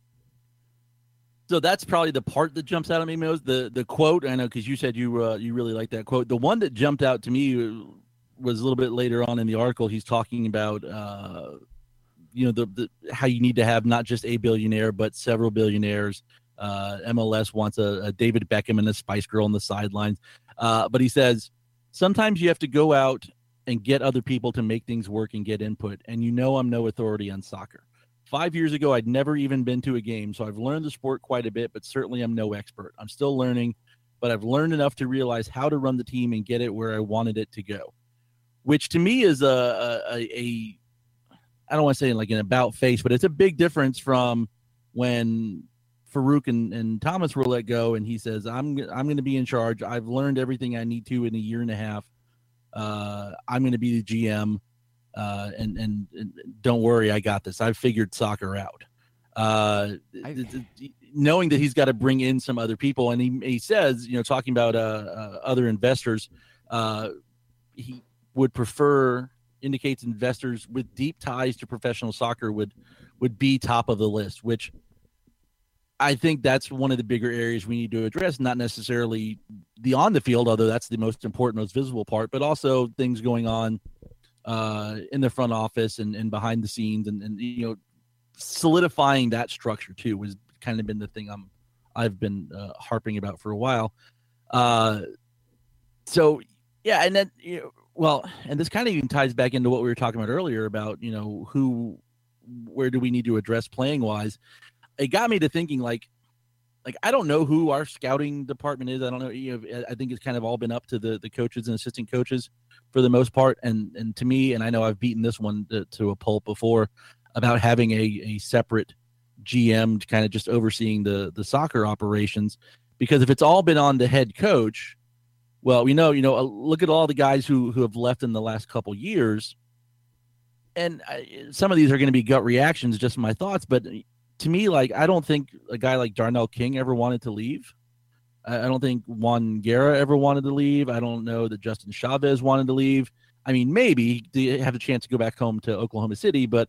So that's probably the part that jumps out at me most. The the quote, I know, because you said you uh, you really like that quote. The one that jumped out to me was a little bit later on in the article. He's talking about, uh, you know, the, the how you need to have not just a billionaire but several billionaires Uh, M L S wants a, a David Beckham and a Spice Girl on the sidelines. Uh, but he says, sometimes you have to go out and get other people to make things work and get input. And you know I'm no authority on soccer. Five years ago, I'd never even been to a game, so I've learned the sport quite a bit, but certainly I'm no expert. I'm still learning, but I've learned enough to realize how to run the team and get it where I wanted it to go, which to me is a, a, a I don't want to say like an about face, but it's a big difference from when Farouk and, and Thomas were let go, and he says, I'm, I'm going to be in charge. I've learned everything I need to in a year and a half. Uh, I'm going to be the G M. Uh, and, and and don't worry, I got this. I've figured soccer out. Uh, I, knowing that he's got to bring in some other people, and he he says, you know, talking about uh, uh other investors, uh, he would prefer indicates investors with deep ties to professional soccer would would be top of the list, which I think that's one of the bigger areas we need to address. Not necessarily the on the field, although that's the most important, most visible part, but also things going on uh in the front office and, and behind the scenes, and, and you know, solidifying that structure too has kind of been the thing I'm I've been uh, harping about for a while. Uh so yeah, and then you know, well, and this kind of even ties back into what we were talking about earlier about, you know, who where do we need to address playing wise. It got me to thinking like like I don't know who our scouting department is. I don't know, you know, I think it's kind of all been up to the the coaches and assistant coaches for the most part. And and to me, and I know I've beaten this one to, to a pulp before about having a, a separate G M kind of just overseeing the, the soccer operations, because if it's all been on the head coach, well, we know, you know, look at all the guys who, who have left in the last couple years. And I, some of these are going to be gut reactions, just my thoughts. But to me, like, I don't think a guy like Darnell King ever wanted to leave. I don't think Juan Guerra ever wanted to leave. I don't know that Justin Chavez wanted to leave. I mean, maybe they have a chance to go back home to Oklahoma City, but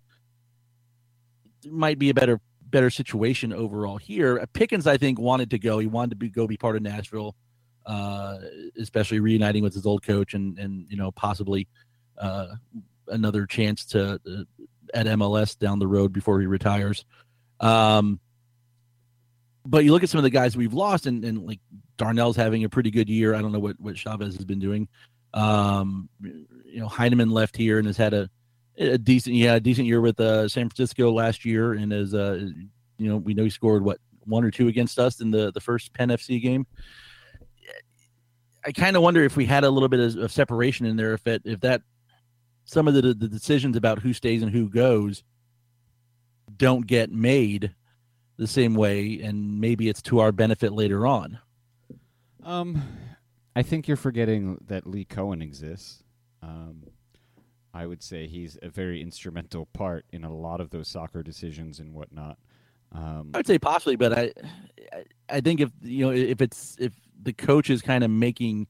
it might be a better better situation overall here. Pickens, I think, wanted to go. He wanted to be, go be part of Nashville, uh, especially reuniting with his old coach and, and you know, possibly uh, another chance to uh, at M L S down the road before he retires. Um, But you look at some of the guys we've lost, and, and like Darnell's having a pretty good year. I don't know what, what Chavez has been doing. Um, you know, Heineman left here and has had a, a decent, yeah, a decent year with uh, San Francisco last year, and is, uh, you know, we know he scored what one or two against us in the the first Penn F C game. I kind of wonder if we had a little bit of, of separation in there, if it, if that some of the the decisions about who stays and who goes don't get made the same way, and maybe it's to our benefit later on. Um, I think you're forgetting that Lee Cohen exists. Um, I would say he's a very instrumental part in a lot of those soccer decisions and whatnot. Um, I would say possibly, but I, I, I think if you know if it's if the coach is kind of making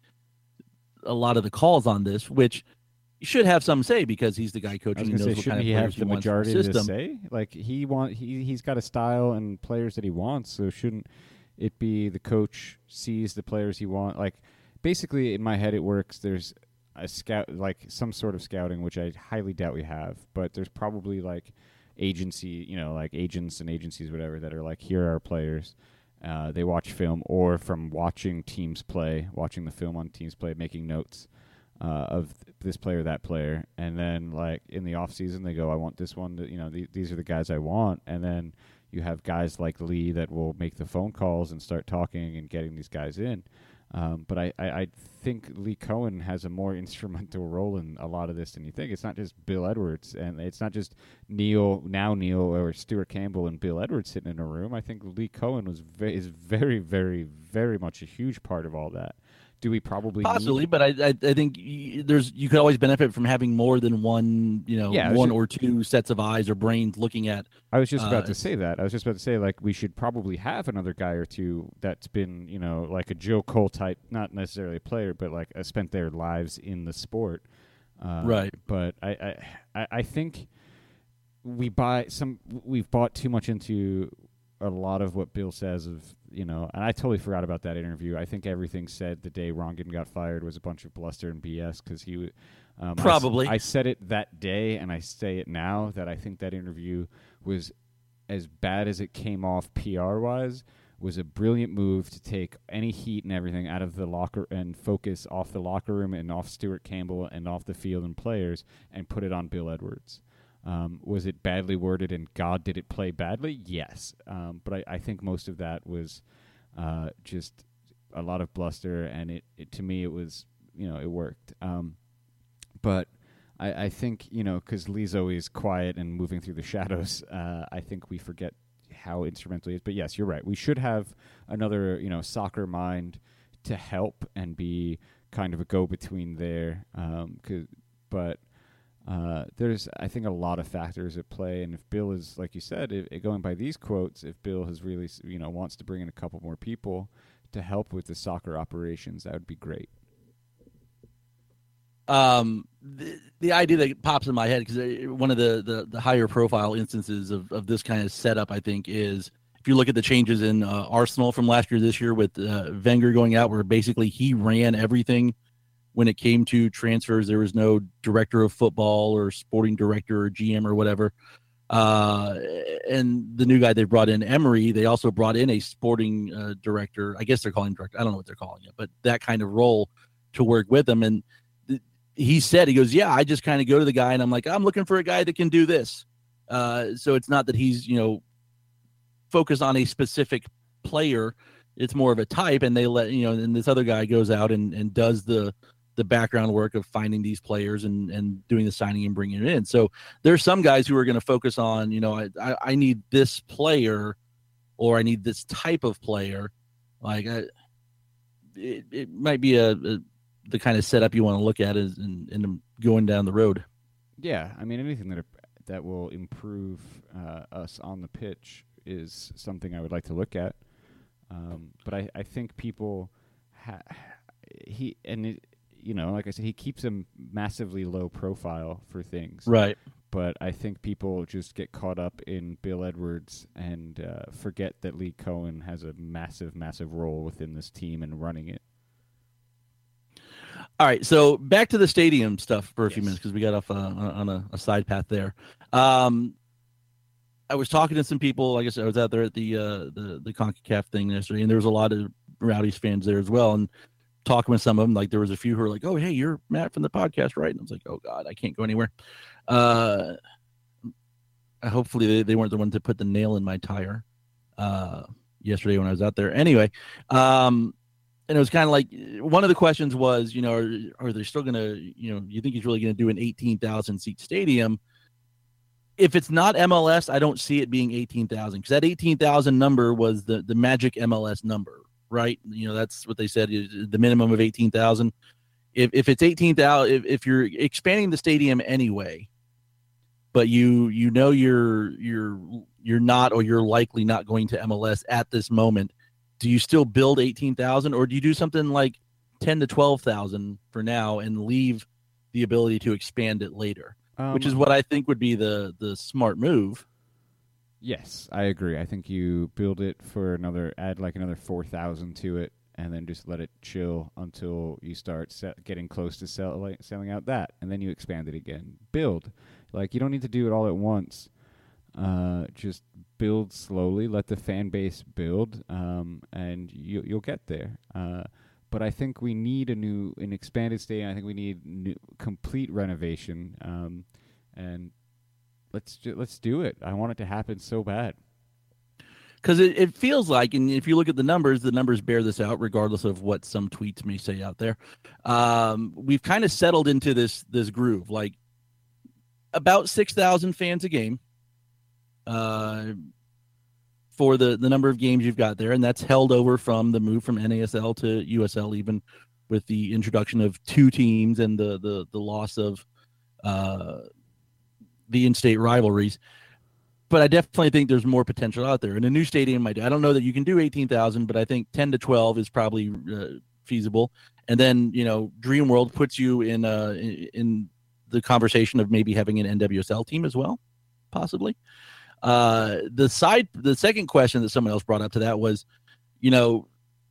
a lot of the calls on this, which he should have some say because he's the guy I coaching. was He going knows to what say, kind shouldn't of he players have the wants in majority the of the system. say? Like he want he he's got a style and players that he wants. So shouldn't it be the coach sees the players he wants? Like basically, in my head, it works. There's a scout, like some sort of scouting, which I highly doubt we have. But there's probably like agency, you know, like agents and agencies, whatever, that are like, here are our players. Uh, they watch film, or from watching teams play, watching the film on teams play, making notes uh, of th- this player, that player, and then like in the off season, they go, I want this one. To, you know, th- these are the guys I want, and then you have guys like Lee that will make the phone calls and start talking and getting these guys in. Um, but I, I, I think Lee Cohen has a more instrumental role in a lot of this than you think. It's not just Bill Edwards, and it's not just Neil, now Neil, or Stuart Campbell and Bill Edwards sitting in a room. I think Lee Cohen was ve- is very, very, very much a huge part of all that. Do we probably Possibly, need... but I, I I think y- there's you could always benefit from having more than one, you know, Yeah, one just, or two sets of eyes or brains looking at. I was just about uh, to say that. I was just about to say, like, we should probably have another guy or two that's been, you know, like a Joe Cole type, not necessarily a player, but like uh, spent their lives in the sport. Uh, Right. But I, I, I- I think we buy some. We've bought too much into a lot of what Bill says of, you know, and I totally forgot about that interview. I think everything said the day Rongen got fired was a bunch of bluster and B S because he w- um, Probably. I, s- I said it that day, and I say it now, that I think that interview was as bad as it came off P R wise, was a brilliant move to take any heat and everything out of the locker and focus off the locker room and off Stuart Campbell and off the field and players and put it on Bill Edwards. Um, was it badly worded and God, did it play badly? Yes. Um, but I, I think most of that was uh, just a lot of bluster, and it, it to me it was, you know, it worked. Um, but I, I think, you know, because Lee's always quiet and moving through the shadows, uh, I think we forget how instrumental he is. But yes, you're right. We should have another, you know, soccer mind to help and be kind of a go-between there. Um, 'cause, but uh, there's, I think, a lot of factors at play. And if Bill is, like you said, if, if going by these quotes, if Bill has really, you know, wants to bring in a couple more people to help with the soccer operations, that would be great. Um, the, the idea that pops in my head, because one of the, the, the higher profile instances of, of this kind of setup, I think, is if you look at the changes in uh, Arsenal from last year, this year with uh, Wenger going out, where basically he ran everything when it came to transfers. There was no director of football or sporting director or G M or whatever. Uh, and the new guy they brought in, Emery, they also brought in a sporting uh, director. I guess they're calling him director. I don't know what they're calling it, but that kind of role to work with them. And he said, he goes, yeah, I just kind of go to the guy and I'm like, I'm looking for a guy that can do this. Uh, so it's not that he's, you know, focused on a specific player. It's more of a type. And they let, you know, and this other guy goes out and, and does the, the background work of finding these players and, and doing the signing and bringing it in. So there's some guys who are going to focus on, you know, I, I, I need this player or I need this type of player. Like I, it, it might be a, a the kind of setup you want to look at is in, in going down the road. Yeah, I mean, anything that that will improve uh, us on the pitch is something I would like to look at. Um, but I, I think people, ha- he and it, you know, like I said, he keeps a massively low profile for things. Right. But I think people just get caught up in Bill Edwards and uh, forget that Lee Cohen has a massive, massive role within this team and running it. All right, so back to the stadium stuff for a yes. few minutes because we got off uh, on a, a side path there. Um, I was talking to some people. I guess I was out there at the uh, the the CONCACAF thing yesterday, and there was a lot of Rowdies fans there as well. And talking with some of them, like there was a few who were like, "Oh, hey, you're Matt from the podcast, right?" And I was like, "Oh God, I can't go anywhere." Uh, hopefully, they, they weren't the ones that put the nail in my tire uh, yesterday when I was out there. Anyway. Um, And it was kind of like one of the questions was, you know, are, are they still going to, you know, you think he's really going to do an eighteen thousand seat stadium? If it's not M L S, I don't see it being eighteen thousand because that eighteen thousand number was the, the magic M L S number, right? You know, that's what they said, the minimum of eighteen thousand. If if it's eighteen thousand, if, if you're expanding the stadium anyway, but you you know you're you're you're not or you're likely not going to M L S at this moment, do you still build eighteen thousand or do you do something like ten to twelve thousand for now and leave the ability to expand it later, um, which is what I think would be the, the smart move. Yes, I agree. I think you build it for another, add like another four thousand to it and then just let it chill until you start set, getting close to sell, like, selling out that. And then you expand it again. Build. Like you don't need to do it all at once. Uh, just build slowly, let the fan base build, um, and you, you'll get there. Uh, but I think we need a new, an expanded stadium. I think we need new, complete renovation, um, and let's ju- let's do it. I want it to happen so bad. Because it, it feels like, and if you look at the numbers, the numbers bear this out, regardless of what some tweets may say out there. Um, we've kind of settled into this this groove, like about six thousand fans a game. Uh, for the, the number of games you've got there, and that's held over from the move from N A S L to U S L, even with the introduction of two teams and the the, the loss of uh, the in-state rivalries. But I definitely think there's more potential out there. And a new stadium, I don't know that you can do eighteen thousand, but I think ten to twelve is probably uh, feasible. And then, you know, Dream World puts you in uh, in the conversation of maybe having an N W S L team as well, possibly. Uh, the side, the second question that someone else brought up to that was, you know,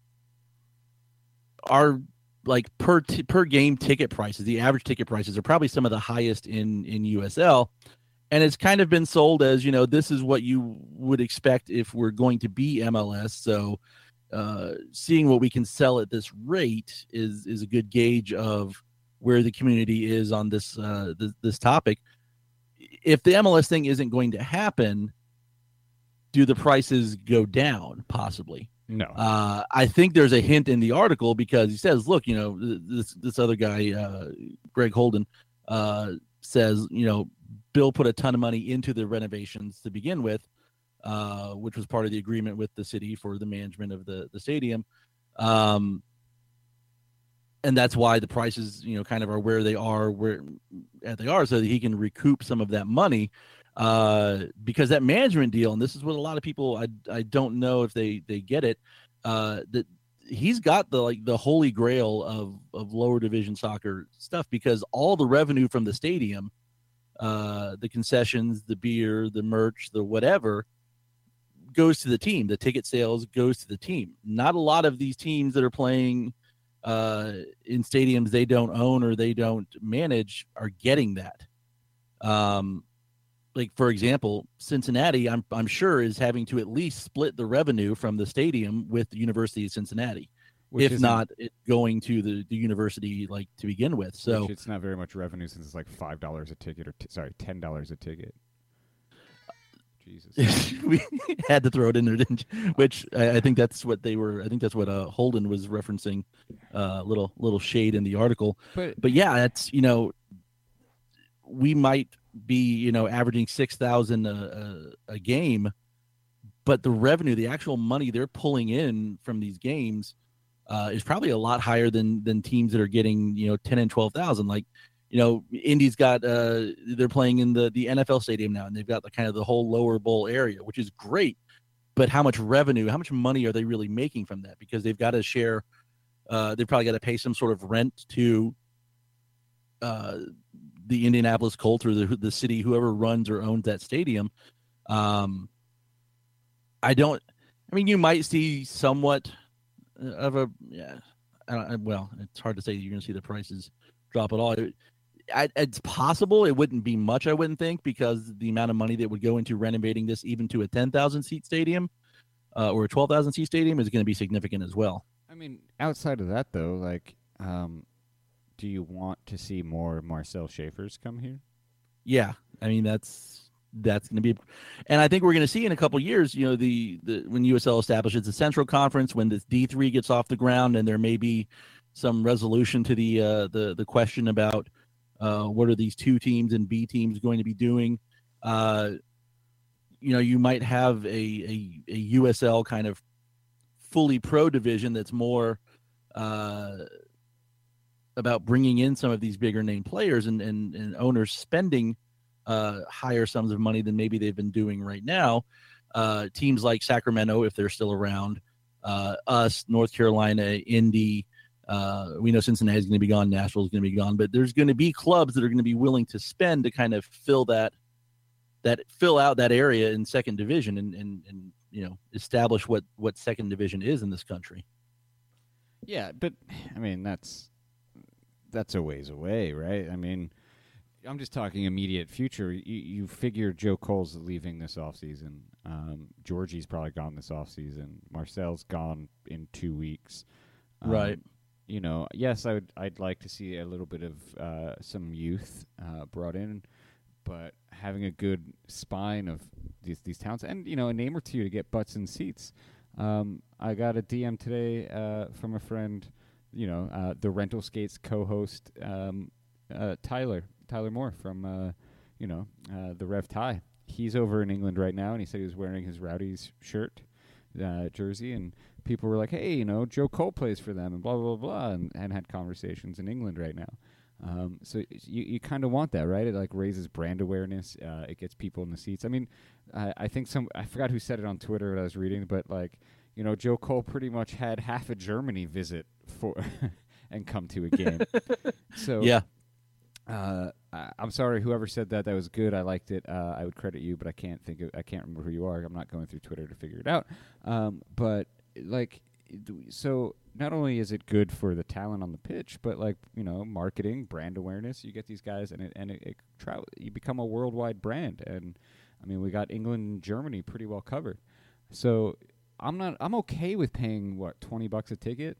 our like per t- per game ticket prices, the average ticket prices are probably some of the highest in in U S L, and it's kind of been sold as, you know, this is what you would expect if we're going to be M L S. So uh, seeing what we can sell at this rate is is a good gauge of where the community is on this uh, this, this topic. If the M L S thing isn't going to happen, do the prices go down? Possibly. No. Uh, I think there's a hint in the article because he says, look, you know, this this other guy, uh, Greg Holden, uh, says, you know, Bill put a ton of money into the renovations to begin with, uh, which was part of the agreement with the city for the management of the, the stadium. Um, and that's why the prices, you know, kind of are where they are, where they are, so that he can recoup some of that money. Uh, because that management deal, and this is what a lot of people, I I don't know if they they get it, uh, that he's got the like the holy grail of of lower division soccer stuff, because all the revenue from the stadium, uh, the concessions, the beer, the merch, the whatever, goes to the team. The ticket sales goes to the team. Not a lot of these teams that are playing uh, in stadiums they don't own or they don't manage are getting that. Um, like for example, Cincinnati, I'm I'm sure is having to at least split the revenue from the stadium with the University of Cincinnati, Which if isn't- not it going to the, the university like to begin with. So Which it's not very much revenue since it's like five dollars a ticket, or t- sorry, ten dollars a ticket. Jesus. we had to throw it in there, didn't you? Which I, I think that's what they were. I think that's what uh, Holden was referencing. Uh, little little shade in the article, But but yeah, that's you know, we might be you know averaging six thousand a, a a game, but the revenue, the actual money they're pulling in from these games, uh, is probably a lot higher than than teams that are getting you know ten and twelve thousand. Like, you know, Indy's got uh, they're playing in the the N F L stadium now, and they've got the kind of the whole lower bowl area, which is great. But how much revenue, how much money are they really making from that? Because they've got to share. Uh, they've probably got to pay some sort of rent to uh, the Indianapolis Colts or the the city, whoever runs or owns that stadium. Um, I don't. I mean, you might see somewhat of a. Yeah. I don't, well, it's hard to say you're going to see the prices drop at all. It, I, it's possible. It wouldn't be much, I wouldn't think, because the amount of money that would go into renovating this, even to a ten thousand seat stadium uh, or a twelve thousand seat stadium, is going to be significant as well. I mean, outside of that though, like, um, do you want to see more Marcel Schaefer's come here? Yeah, I mean that's that's going to be, and I think we're going to see in a couple years, you know, the the when U S L establishes the Central Conference, when this D three gets off the ground, and there may be some resolution to the uh, the the question about uh, what are these two teams and B teams going to be doing. Uh, you know, you might have a, a a U S L kind of fully pro division that's more uh, about bringing in some of these bigger name players and and, and owners spending uh, higher sums of money than maybe they've been doing right now. Uh, teams like Sacramento, if they're still around, uh, us, North Carolina, Indy. Uh, we know Cincinnati is going to be gone, Nashville is going to be gone, but there's going to be clubs that are going to be willing to spend to kind of fill that, that fill out that area in second division and, and, and you know, establish what, what second division is in this country. Yeah, but I mean that's that's a ways away, right? I mean, I'm just talking immediate future. You, you figure Joe Cole's leaving this offseason. Um, Georgie's probably gone this offseason. Marcel's gone in two weeks. Um, Right. You know, yes, I would. I'd like to see a little bit of uh, some youth uh, brought in, but having a good spine of these these towns, and you know, a name or two to get butts in seats. Um, I got a D M today uh, from a friend. You know, uh, the Rental Skates co-host um, uh, Tyler Tyler Moore from uh, you know uh, the Rev Tie. He's over in England right now, and he said he was wearing his Rowdies shirt, uh, jersey, and people were like, hey, you know, Joe Cole plays for them, and blah, blah, blah, blah, and, and had conversations in England right now. Um, so you, you kind of want that, right? It, like, raises brand awareness. Uh, it gets people in the seats. I mean, I, I think some, I forgot who said it on Twitter that I was reading, but, like, you know, Joe Cole pretty much had half a Germany visit for and come to a game. So, Yeah. Uh, I, I'm sorry, whoever said that. That was good. I liked it. Uh, I would credit you, but I can't think of. I can't remember who you are. I'm not going through Twitter to figure it out. Um, but like, so not only is it good for the talent on the pitch, but like you know, marketing, brand awareness. You get these guys, and it and it, it travel. You become a worldwide brand. And I mean, we got England and Germany pretty well covered. So I'm not. I'm okay with paying what twenty bucks a ticket.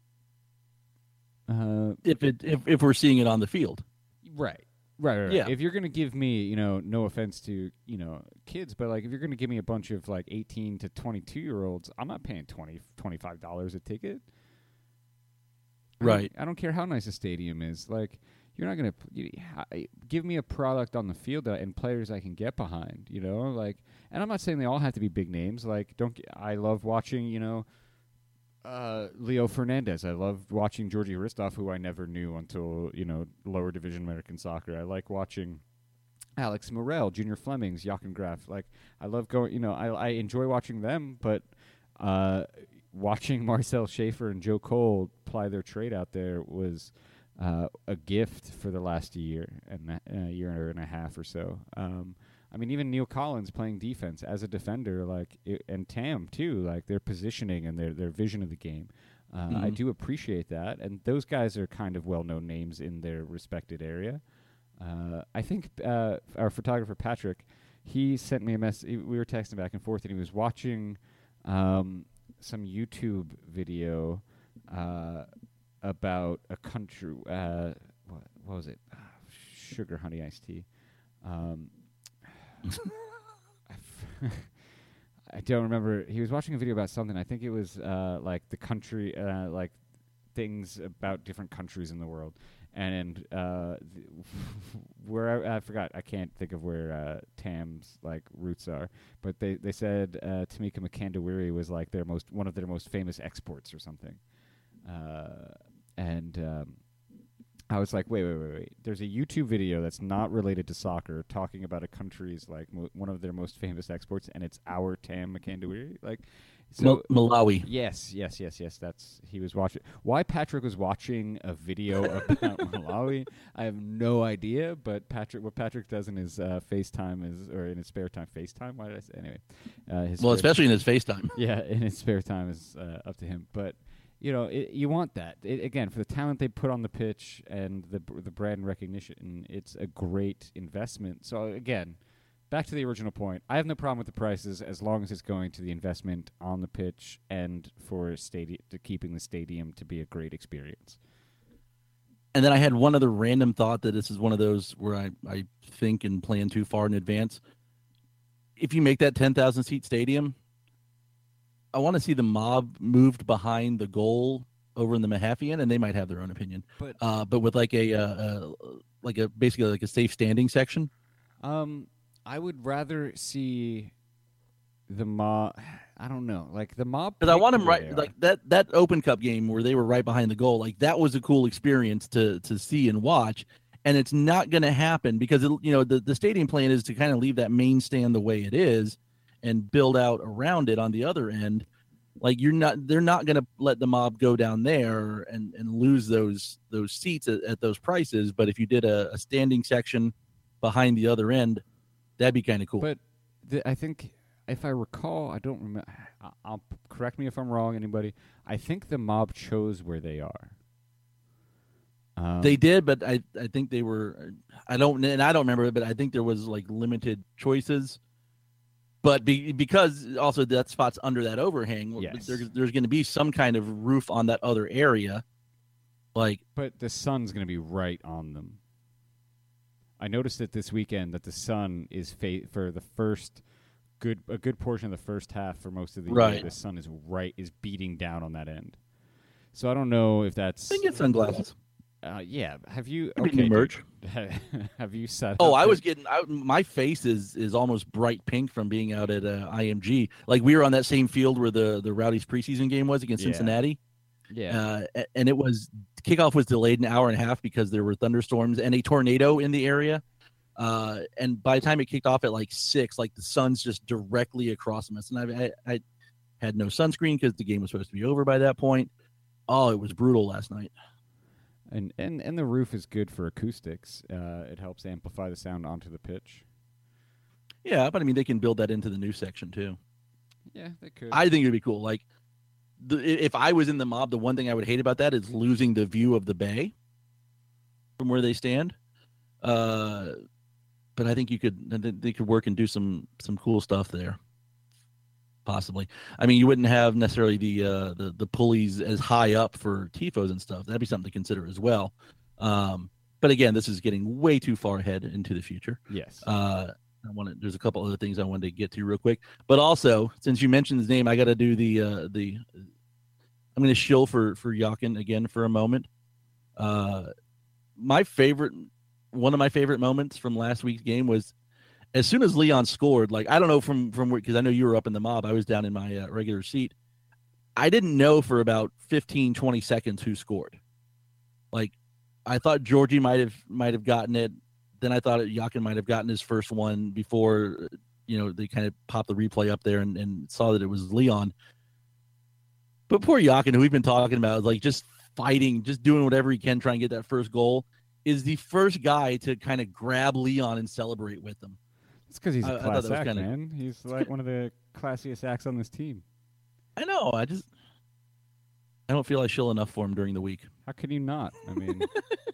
Uh, If it if, if we're seeing it on the field. right. Right, right, right. Yeah. If you're going to give me, you know, no offense to, you know, kids, but like if you're going to give me a bunch of like eighteen to twenty-two year olds, I'm not paying twenty, twenty-five dollars a ticket. I don't- Right. I don't care how nice a stadium is. Like you're not going to you, ha- give me a product on the field that, and players I can get behind, you know, like, and I'm not saying they all have to be big names. Like, don't, g- I love watching, you know, Uh, Leo Fernandez. I love watching Georgi Hristov, who I never knew until, you know, lower division American soccer. I like watching Alex Morel, Junior Flemings, Jochen Graf. Like, I love going, you know, I, I enjoy watching them, but uh, watching Marcel Schaefer and Joe Cole ply their trade out there was uh, a gift for the last year and a uh, year and a half or so. Um, I mean, even Neil Collins playing defense as a defender, like, it, and Tam too, like their positioning and their their vision of the game. Uh, I Mhm. do appreciate that, and those guys are kind of well-known names in their respected area. Uh, I think uh, our photographer Patrick, he sent me a message. We were texting back and forth, and he was watching um, some YouTube video uh, about a country. Uh, what, what was it? Sugar honey iced tea. Um, I f- I don't remember. He was watching a video about something. I think it was uh, like the country, uh, like things about different countries in the world. And uh, th- where I, I forgot, I can't think of where uh, Tam's like roots are. But they they said uh, Tamika Makandawiri was like their most one of their most famous exports or something. Uh, and um, I was like, wait, wait, wait, wait. There's a YouTube video that's not related to soccer talking about a country's, like, mo- one of their most famous exports, and it's our Tam Makandawiri. Like, so, Mal- Malawi. yes, yes, yes, yes, that's, he was watching. Why Patrick was watching a video about Malawi, I have no idea, but Patrick, what Patrick does in his uh, FaceTime is, or in his spare time, FaceTime? Why did I say, anyway. Uh, his Well, spare- especially in his FaceTime. yeah, in his spare time is uh, up to him. But you know, it, you want that it, again for the talent they put on the pitch and the br- the brand recognition. It's a great investment. So again, back to the original point. I have no problem with the prices as long as it's going to the investment on the pitch and for stadium to keeping the stadium to be a great experience. And then I had one other random thought that this is one of those where I, I think and plan too far in advance. If you make that ten thousand seat stadium, I want to see the mob moved behind the goal over in the Mahafian, and they might have their own opinion. But Uh, but with like a, uh, uh, like a basically like a safe standing section. um, I would rather see the mob. I don't know, like the mob. Because I pick want them where right, they like are. that that Open Cup game where they were right behind the goal. Like that was a cool experience to to see and watch. And it's not going to happen because it, you know the the stadium plan is to kind of leave that main stand the way it is, and build out around it on the other end. Like you're not, they're not going to let the mob go down there and and lose those those seats at, at those prices. But if you did a, a standing section behind the other end, that'd be kind of cool. But the, I think, if I recall, I don't remember. I'll correct me if I'm wrong. Anybody? I think the mob chose where they are. Um, They did, but I, I think they were, I don't, and I don't remember, but I think there was like limited choices. But be, because also that spot's under that overhang, Yes. there, there's going to be some kind of roof on that other area. Like, but the sun's going to be right on them. I noticed it this weekend that the sun is fa- for the first good a good portion of the first half for most of the year. Right. The sun is right is beating down on that end. So I don't know if that's. I get sunglasses. Uh, yeah. Have you? Could be Okay. new merch. dude. Have you set? Oh, up I the- was getting, I, my face is is almost bright pink from being out at uh, I M G. Like we were on that same field where the the Rowdies preseason game was against Yeah. Cincinnati. Yeah. Uh, a- and it was kickoff was delayed an hour and a half because there were thunderstorms and a tornado in the area. Uh, and by the time it kicked off at like six, like the sun's just directly across from us. And I, I, I had no sunscreen because the game was supposed to be over by that point. Oh, it was brutal last night. And, and and the roof is good for acoustics. Uh, it helps amplify the sound onto the pitch. Yeah, but I mean, they can build that into the new section too. Yeah, they could. I think it'd be cool. Like the, if I was in the mob, the one thing I would hate about that is losing the view of the bay from where they stand. Uh, but I think you could they could work and do some some cool stuff there. Possibly. I mean, you wouldn't have necessarily the uh, the the pulleys as high up for tifos and stuff. That'd be something to consider as well. Um, but again, this is getting way too far ahead into the future. Yes. Uh, I wanted. There's a couple other things I wanted to get to real quick, but also since you mentioned his name, I got to do the uh, the. I'm going to shill for for Jochen again for a moment. Uh, my favorite, one of my favorite moments from last week's game was as soon as Leon scored. Like I don't know from from where because I know you were up in the mob. I was down in my uh, regular seat. I didn't know for about fifteen, twenty seconds who scored. Like I thought Georgie might have might have gotten it. Then I thought Jochen might have gotten his first one before, you know, they kind of popped the replay up there and, and saw that it was Leon. But poor Jochen, who we've been talking about, like just fighting, just doing whatever he can, try and get that first goal, is the first guy to kind of grab Leon and celebrate with him. It's because he's I- a I thought class that was act, kinda- man. He's like one of the classiest acts on this team. I know. I just I don't feel I shill enough for him during the week. How can you not? I mean,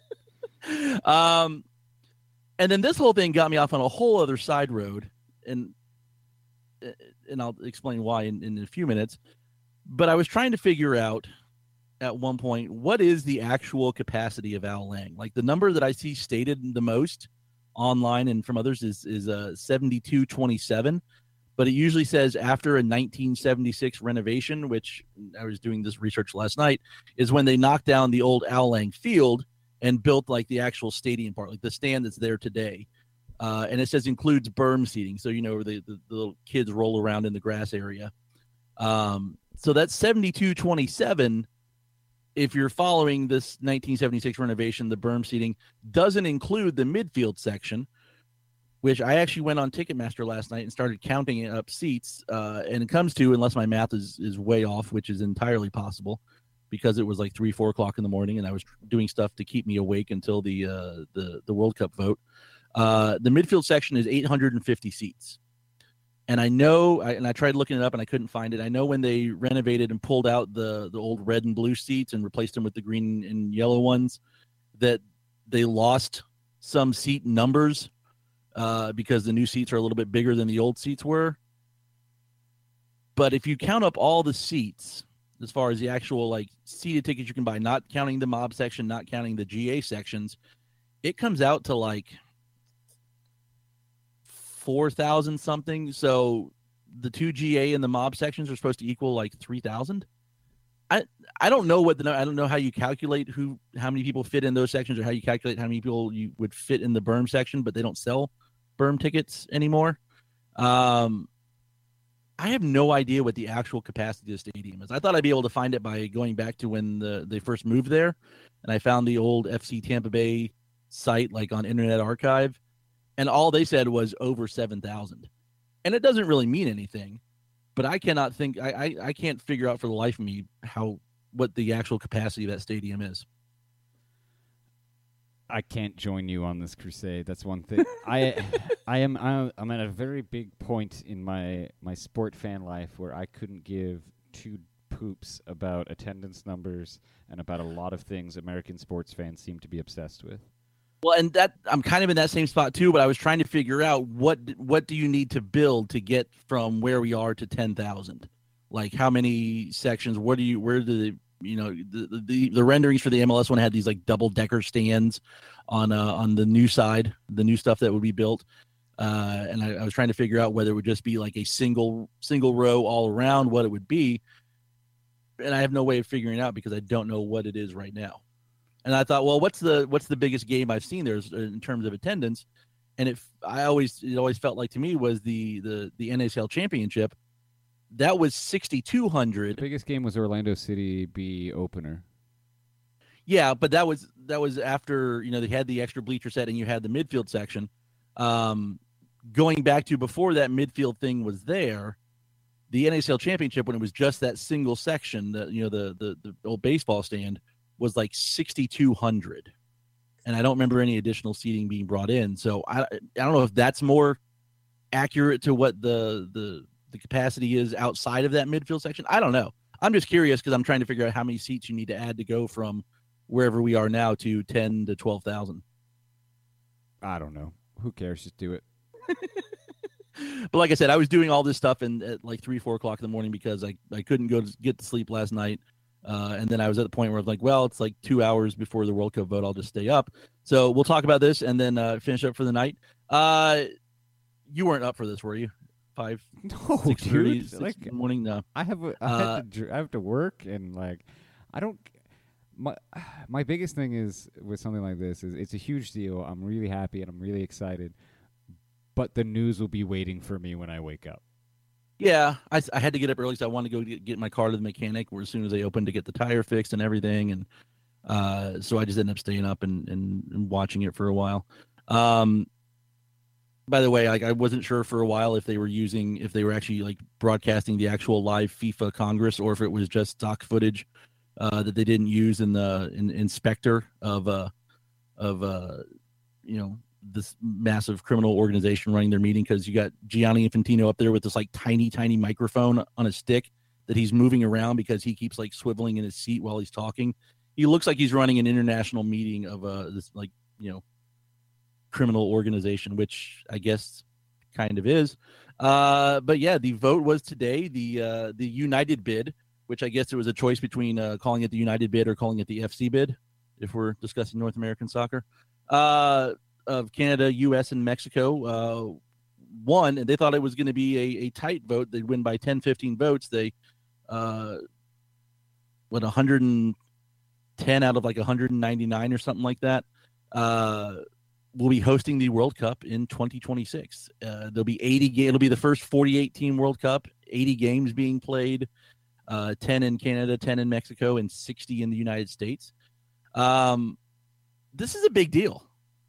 um, and then this whole thing got me off on a whole other side road, and and I'll explain why in, in a few minutes. But I was trying to figure out at one point what is the actual capacity of Al Lang. Like the number that I see stated the most online and from others is is uh, seventy-two twenty-seven, but it usually says after a nineteen seventy-six renovation, which I was doing this research last night, is when they knocked down the old Al Lang Field and built like the actual stadium part, like the stand that's there today. Uh, and it says includes berm seating, so you know where the, the, the little kids roll around in the grass area. Um, so that's seventy-two twenty-seven. If you're following this nineteen seventy-six renovation, the berm seating doesn't include the midfield section, which I actually went on Ticketmaster last night and started counting up seats, uh, and it comes to, unless my math is is way off, which is entirely possible, because it was like three, four o'clock in the morning, and I was doing stuff to keep me awake until the uh, the the World Cup vote. Uh, the midfield section is eight hundred fifty seats. And I know, I, and I tried looking it up and I couldn't find it. I know when they renovated and pulled out the, the old red and blue seats and replaced them with the green and yellow ones, that they lost some seat numbers uh, because the new seats are a little bit bigger than the old seats were. But if you count up all the seats, as far as the actual like seated tickets you can buy, not counting the mob section, not counting the G A sections, it comes out to like four thousand something. So the two G A and the mob sections are supposed to equal like three thousand. I I don't know what the I don't know how you calculate who how many people fit in those sections, or how you calculate how many people you would fit in the berm section, but they don't sell berm tickets anymore. Um, I have no idea what the actual capacity of the stadium is. I thought I'd be able to find it by going back to when the they first moved there, and I found the old F C Tampa Bay site like on Internet Archive. And all they said was over seven thousand. And it doesn't really mean anything, but I cannot think, I, I, I can't figure out for the life of me how, what the actual capacity of that stadium is. I can't join you on this crusade. That's one thing. I, I am, I'm, I'm at a very big point in my, my sport fan life where I couldn't give two poops about attendance numbers and about a lot of things American sports fans seem to be obsessed with. Well, and that I'm kind of in that same spot too, but I was trying to figure out what what do you need to build to get from where we are to ten thousand? Like how many sections? What do you? Where do the you know the the, the renderings for the M L S one had these like double decker stands on uh, on the new side, the new stuff that would be built, uh, and I, I was trying to figure out whether it would just be like a single single row all around, what it would be, and I have no way of figuring it out because I don't know what it is right now. And I thought, well, what's the what's the biggest game I've seen there in terms of attendance? And if I always it always felt like to me was the the the N A S L championship. That was sixty-two hundred. The biggest game was Orlando City B opener. Yeah, but that was that was after, you know, they had the extra bleacher set and you had the midfield section. Um, going back to before that midfield thing was there, the N A S L championship, when it was just that single section, the you know the the, the old baseball stand, was like sixty-two hundred, and I don't remember any additional seating being brought in. So I I don't know if that's more accurate to what the the the capacity is outside of that midfield section. I don't know. I'm just curious because I'm trying to figure out how many seats you need to add to go from wherever we are now to ten to twelve thousand. I don't know. Who cares? Just do it. But like I said, I was doing all this stuff in at like three, four o'clock in the morning because I, I couldn't go to get to sleep last night. Uh, and then I was at the point where I was like, well, it's like two hours before the World Cup vote. I'll just stay up. So we'll talk about this and then uh, finish up for the night. Uh, you weren't up for this, were you? Five, No, six thirty, dude. six Like, in the morning? No. I have a, I, Uh, have to, dr- I have to work and like I don't my my biggest thing is with something like this is it's a huge deal. I'm really happy and I'm really excited, but the news will be waiting for me when I wake up. Yeah, I, I had to get up early because I wanted to go get, get my car to the mechanic where as soon as they opened to get the tire fixed and everything. And uh, so I just ended up staying up and, and, and watching it for a while. Um, by the way, like I wasn't sure for a while if they were using, if they were actually like broadcasting the actual live FIFA Congress or if it was just stock footage uh, that they didn't use in the in, inspector of, uh, of uh, you know, this massive criminal organization running their meeting because you got Gianni Infantino up there with this like tiny, tiny microphone on a stick that he's moving around because he keeps like swiveling in his seat while he's talking. He looks like he's running an international meeting of uh, this like, you know, criminal organization, which I guess kind of is. Uh, but yeah, the vote was today, the uh, the United bid, which I guess there was a choice between uh, calling it the United bid or calling it the F C bid, if we're discussing North American soccer. Uh, of Canada, U S, and Mexico uh, won, and they thought it was going to be a, a tight vote. They'd win by ten, fifteen votes. They, uh, what, one hundred ten out of like one hundred ninety-nine or something like that, uh, will be hosting the World Cup in twenty twenty-six. Uh, there'll be eighty games. It'll be the first forty-eight team World Cup, eighty games being played, uh, ten in Canada, ten in Mexico, and sixty in the United States. Um, this is a big deal.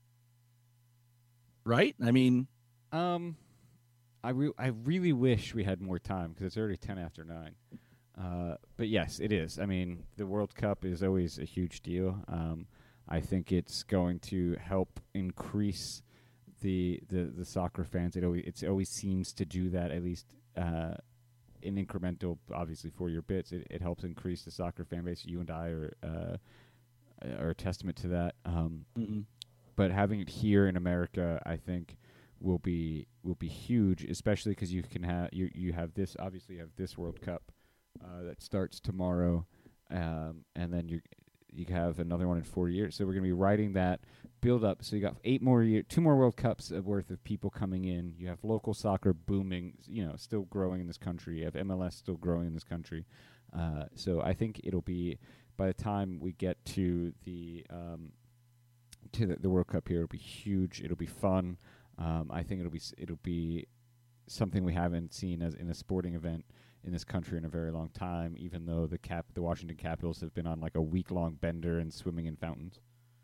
Right? I mean, Um, I re- I really wish we had more time because it's already ten after nine. Uh, but yes, it is. I mean, the World Cup is always a huge deal. Um, I think it's going to help increase the the, the soccer fans. It always it's always seems to do that at least uh, in incremental, obviously four year bits. It, it helps increase the soccer fan base. You and I are uh, are a testament to that. Um, mm-hmm. But having it here in America, I think, will be will be huge, especially because you can have you you have this obviously you have this World Cup uh, that starts tomorrow, um, and then you you have another one in four years. So we're gonna be riding that build up. So you got eight more year, two more World Cups worth of people coming in. You have local soccer booming, you know, still growing in this country. You have M L S still growing in this country. Uh, so I think it'll be by the time we get to the um, to the, the World Cup here, it'll be huge. It'll be fun. Um, I think it'll be s- it'll be something we haven't seen as in a sporting event in this country in a very long time. Even though the cap the Washington Capitals have been on like a week long bender and swimming in fountains.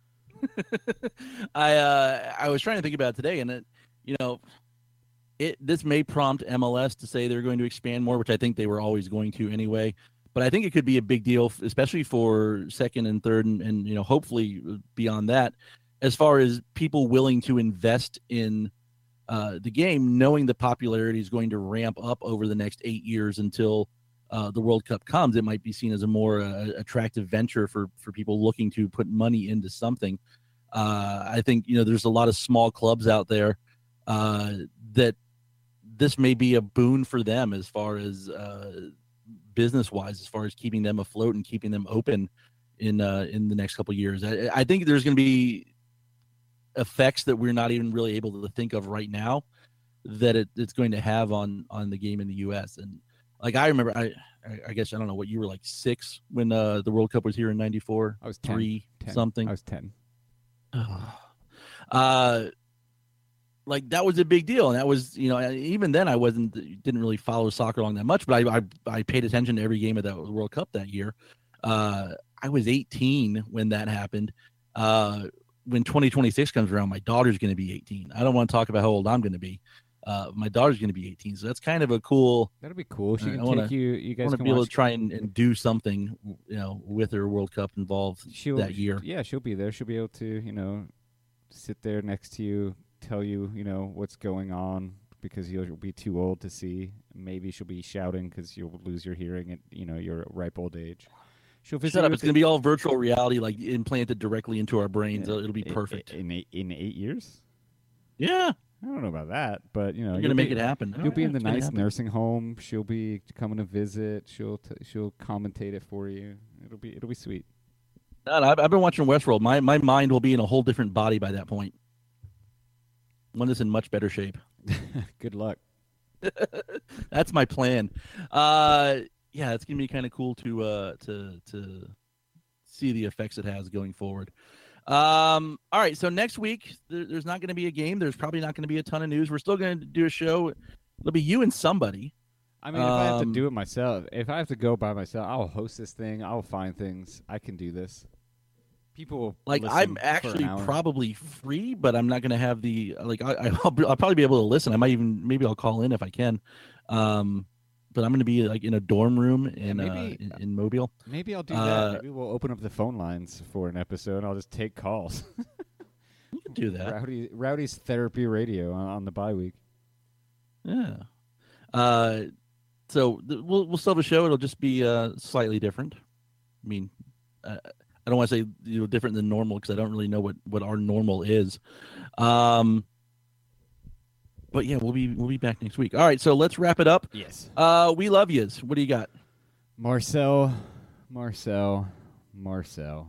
I uh, I was trying to think about it today, and it, you know, it this may prompt M L S to say they're going to expand more, which I think they were always going to anyway. But I think it could be a big deal, f- especially for second and third, and, and you know, hopefully beyond that, as far as people willing to invest in uh, the game, knowing the popularity is going to ramp up over the next eight years until uh, the World Cup comes. It might be seen as a more uh, attractive venture for for people looking to put money into something. Uh, I think you know, there's a lot of small clubs out there uh, that this may be a boon for them as far as. Uh, business wise, as far as keeping them afloat and keeping them open in uh in the next couple of years. I, I think there's going to be effects that we're not even really able to think of right now that it, it's going to have on on the game in the U S. And like I remember, I I guess I don't know what you were, like six when uh the World Cup was here in ninety-four. I was ten, three ten. something. I was ten. uh like that was a big deal, and that was, you know, even then I wasn't didn't really follow soccer along that much, but I I, I paid attention to every game of that World Cup that year. Uh, I was eighteen when that happened. Uh, when twenty twenty-six comes around, my daughter's going to be eighteen. I don't want to talk about how old I'm going to be. Uh, my daughter's going to be eighteen, so that's kind of a cool. That'll be cool. She I can wanna- take you. You I guys want to can be able watch. to try and, and do something, you know, with her World Cup involved she'll, that year. Yeah, she'll be there. She'll be able to, you know, sit there next to you, tell you, you know, what's going on, because you'll be too old to see. Maybe she'll be shouting because you'll lose your hearing at you know your ripe old age. She'll visit Shut you up! with It's going to be all virtual reality, like implanted directly into our brains. Yeah. It'll be I- perfect. in eight, in eight years. Yeah, I don't know about that, but you know you're you'll going to make be- it happen. You'll be Yeah, in the it's gonna nice happen. nursing home. She'll be coming to visit. She'll t- she'll commentate it for you. It'll be it'll be sweet. No, no, I've, I've been watching Westworld. My my mind will be in a whole different body by that point. One that's in much better shape. Good luck. That's my plan. Uh, yeah, it's gonna be kind of cool to uh to to see the effects it has going forward. Um, all right, so next week there, there's not going to be a game. There's probably not going to be a ton of news. We're still going to do a show. It'll be you and somebody. I mean, if I have to Um, do it myself, if I have to go by myself, I'll host this thing. I'll find things. I can do this. People will Like listen I'm for actually an hour. probably free, but I'm not going to have the like. I, I- I'll, be- I'll probably be able to listen. I might even maybe I'll call in if I can. Um, but I'm going to be like in a dorm room in uh, maybe- in, in Mobile. Maybe I'll do uh, that. Maybe we'll open up the phone lines for an episode. and I'll just take calls. You can do that. Rowdy, Rowdy's therapy radio on, on the bye week. Yeah. Uh, so th- we'll we'll still have a show. It'll just be uh slightly different. I mean, uh, I don't want to say you know different than normal because I don't really know what what our normal is. Um, but yeah, we'll be we'll be back next week. All right, so let's wrap it up. Yes. Uh, we love yous. What do you got? Marcel, Marcel, Marcel.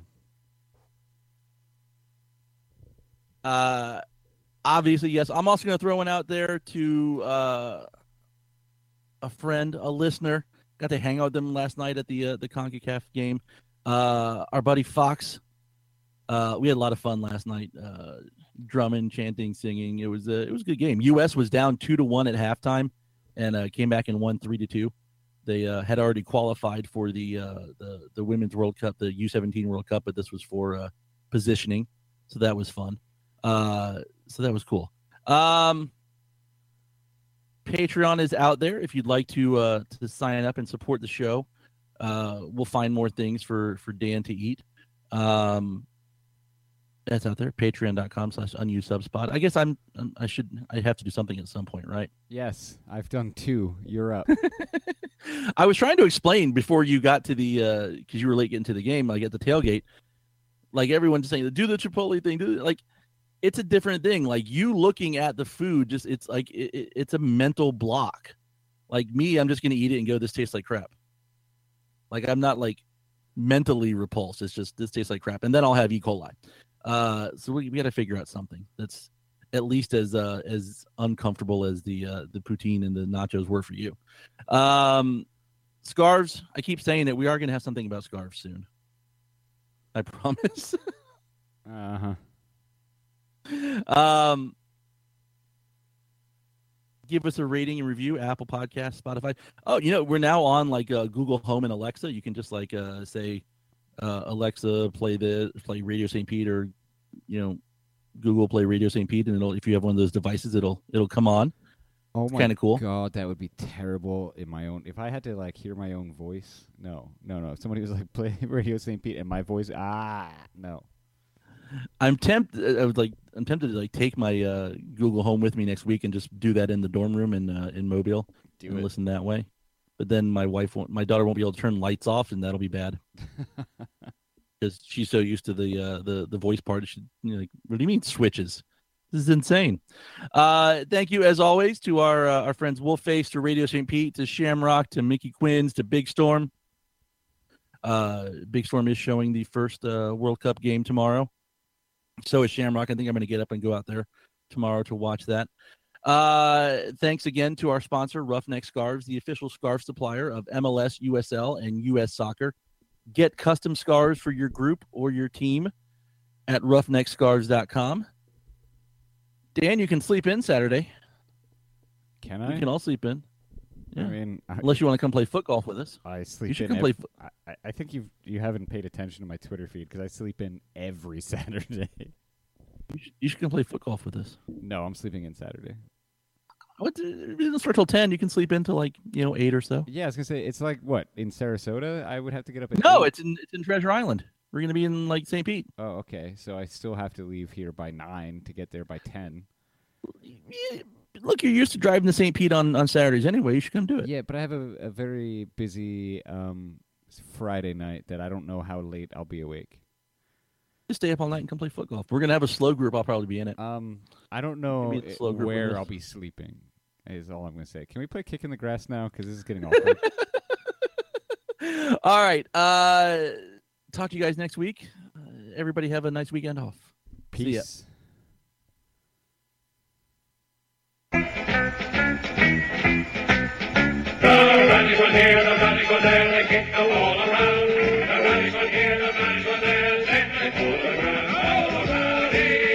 Uh, obviously, yes. I'm also going to throw one out there to uh, a friend, a listener. Got to hang out with them last night at the uh, the CONCACAF game. Uh, our buddy Fox. Uh, we had a lot of fun last night. Uh, drumming, chanting, singing. It was a it was a good game. U S was down two to one at halftime, and uh, came back and won three to two. They uh, had already qualified for the uh, the the Women's World Cup, the U seventeen World Cup, but this was for uh, positioning, so that was fun. Uh, so that was cool. Um, Patreon is out there if you'd like to uh, to sign up and support the show. Uh, we'll find more things for for Dan to eat. Um, that's out there. Patreon.com slash unused subspot. I guess I'm I should I have to do something at some point, right? Yes, I've done two. You're up. I was trying to explain before you got to the uh because you were late getting to the game, like at the tailgate. Like everyone's saying, do the Chipotle thing, do the, like it's a different thing. Like you looking at the food, just it's like it, it, it's a mental block. Like me, I'm just gonna eat it and go, this tastes like crap. Like I'm not like mentally repulsed. It's just this tastes like crap, and then I'll have E. coli. Uh, so we, we got to figure out something that's at least as uh, as uncomfortable as the uh, the poutine and the nachos were for you. Um, scarves. I keep saying it. We are going to have something about scarves soon. I promise. Uh huh. um, give us a rating and review. Apple Podcast, Spotify. Oh, you know we're now on like uh, Google Home and Alexa. You can just like uh, say, uh, Alexa, play the play Radio Saint Pete, or you know, Google play Radio Saint Pete, and it'll if you have one of those devices, it'll it'll come on. Oh my kinda cool. god, that would be terrible in my own. If I had to like hear my own voice, no, no, no. If somebody was like play Radio Saint Pete and my voice, ah, no. I'm tempted. I was like, I'm tempted to like take my uh, Google Home with me next week and just do that in the dorm room in uh, in Mobile Do and it. listen that way. But then my wife won't, my daughter won't be able to turn lights off, and that'll be bad because she's so used to the uh, the the voice part. She, you know, like, what do you mean switches? This is insane. Uh, thank you as always to our uh, our friends Wolfface, to Radio Saint Pete, to Shamrock, to Mickey Quinn's, to Big Storm. Uh, Big Storm is showing the first uh, World Cup game tomorrow. So is Shamrock. I think I'm going to get up and go out there tomorrow to watch that. Uh, thanks again to our sponsor, Roughneck Scarves, the official scarf supplier of M L S, U S L, and U S Soccer. Get custom scarves for your group or your team at roughneck scarves dot com. Dan, you can sleep in Saturday. Can I? We can all sleep in. I Yeah. mean, I, Unless you want to come play foot golf with us. I sleep You should in. come play. ev- fo- I, I- I think you you haven't paid attention to my Twitter feed because I sleep in every Saturday. You should, you should come play foot golf with us. No, I'm sleeping in Saturday. What? It doesn't start till ten. You can sleep in till like you know eight or so. Yeah, I was gonna say it's like what in Sarasota. I would have to get up at No, eight? it's in it's in Treasure Island. We're gonna be in like Saint Pete. Oh, okay. So I still have to leave here by nine to get there by ten. Yeah, look, you're used to driving to Saint Pete on, on Saturdays anyway. You should come do it. Yeah, but I have a, a very busy um, Friday night that I don't know how late I'll be awake. Just stay up all night and come play foot golf. We're gonna have a slow group. I'll probably be in it. Um, I don't know Maybe it's i- slow group on where this. I'll be sleeping. Is all I'm going to say. Can we play Kick in the Grass now? Because this is getting awkward. All right. Uh, talk to you guys next week. Uh, everybody have a nice weekend off. See ya. Peace. The Raddies were here, the Raddies were there, they kicked the ball around. The Raddies were here, the Raddies were there, then they pulled the ground. Oh, the Raddies!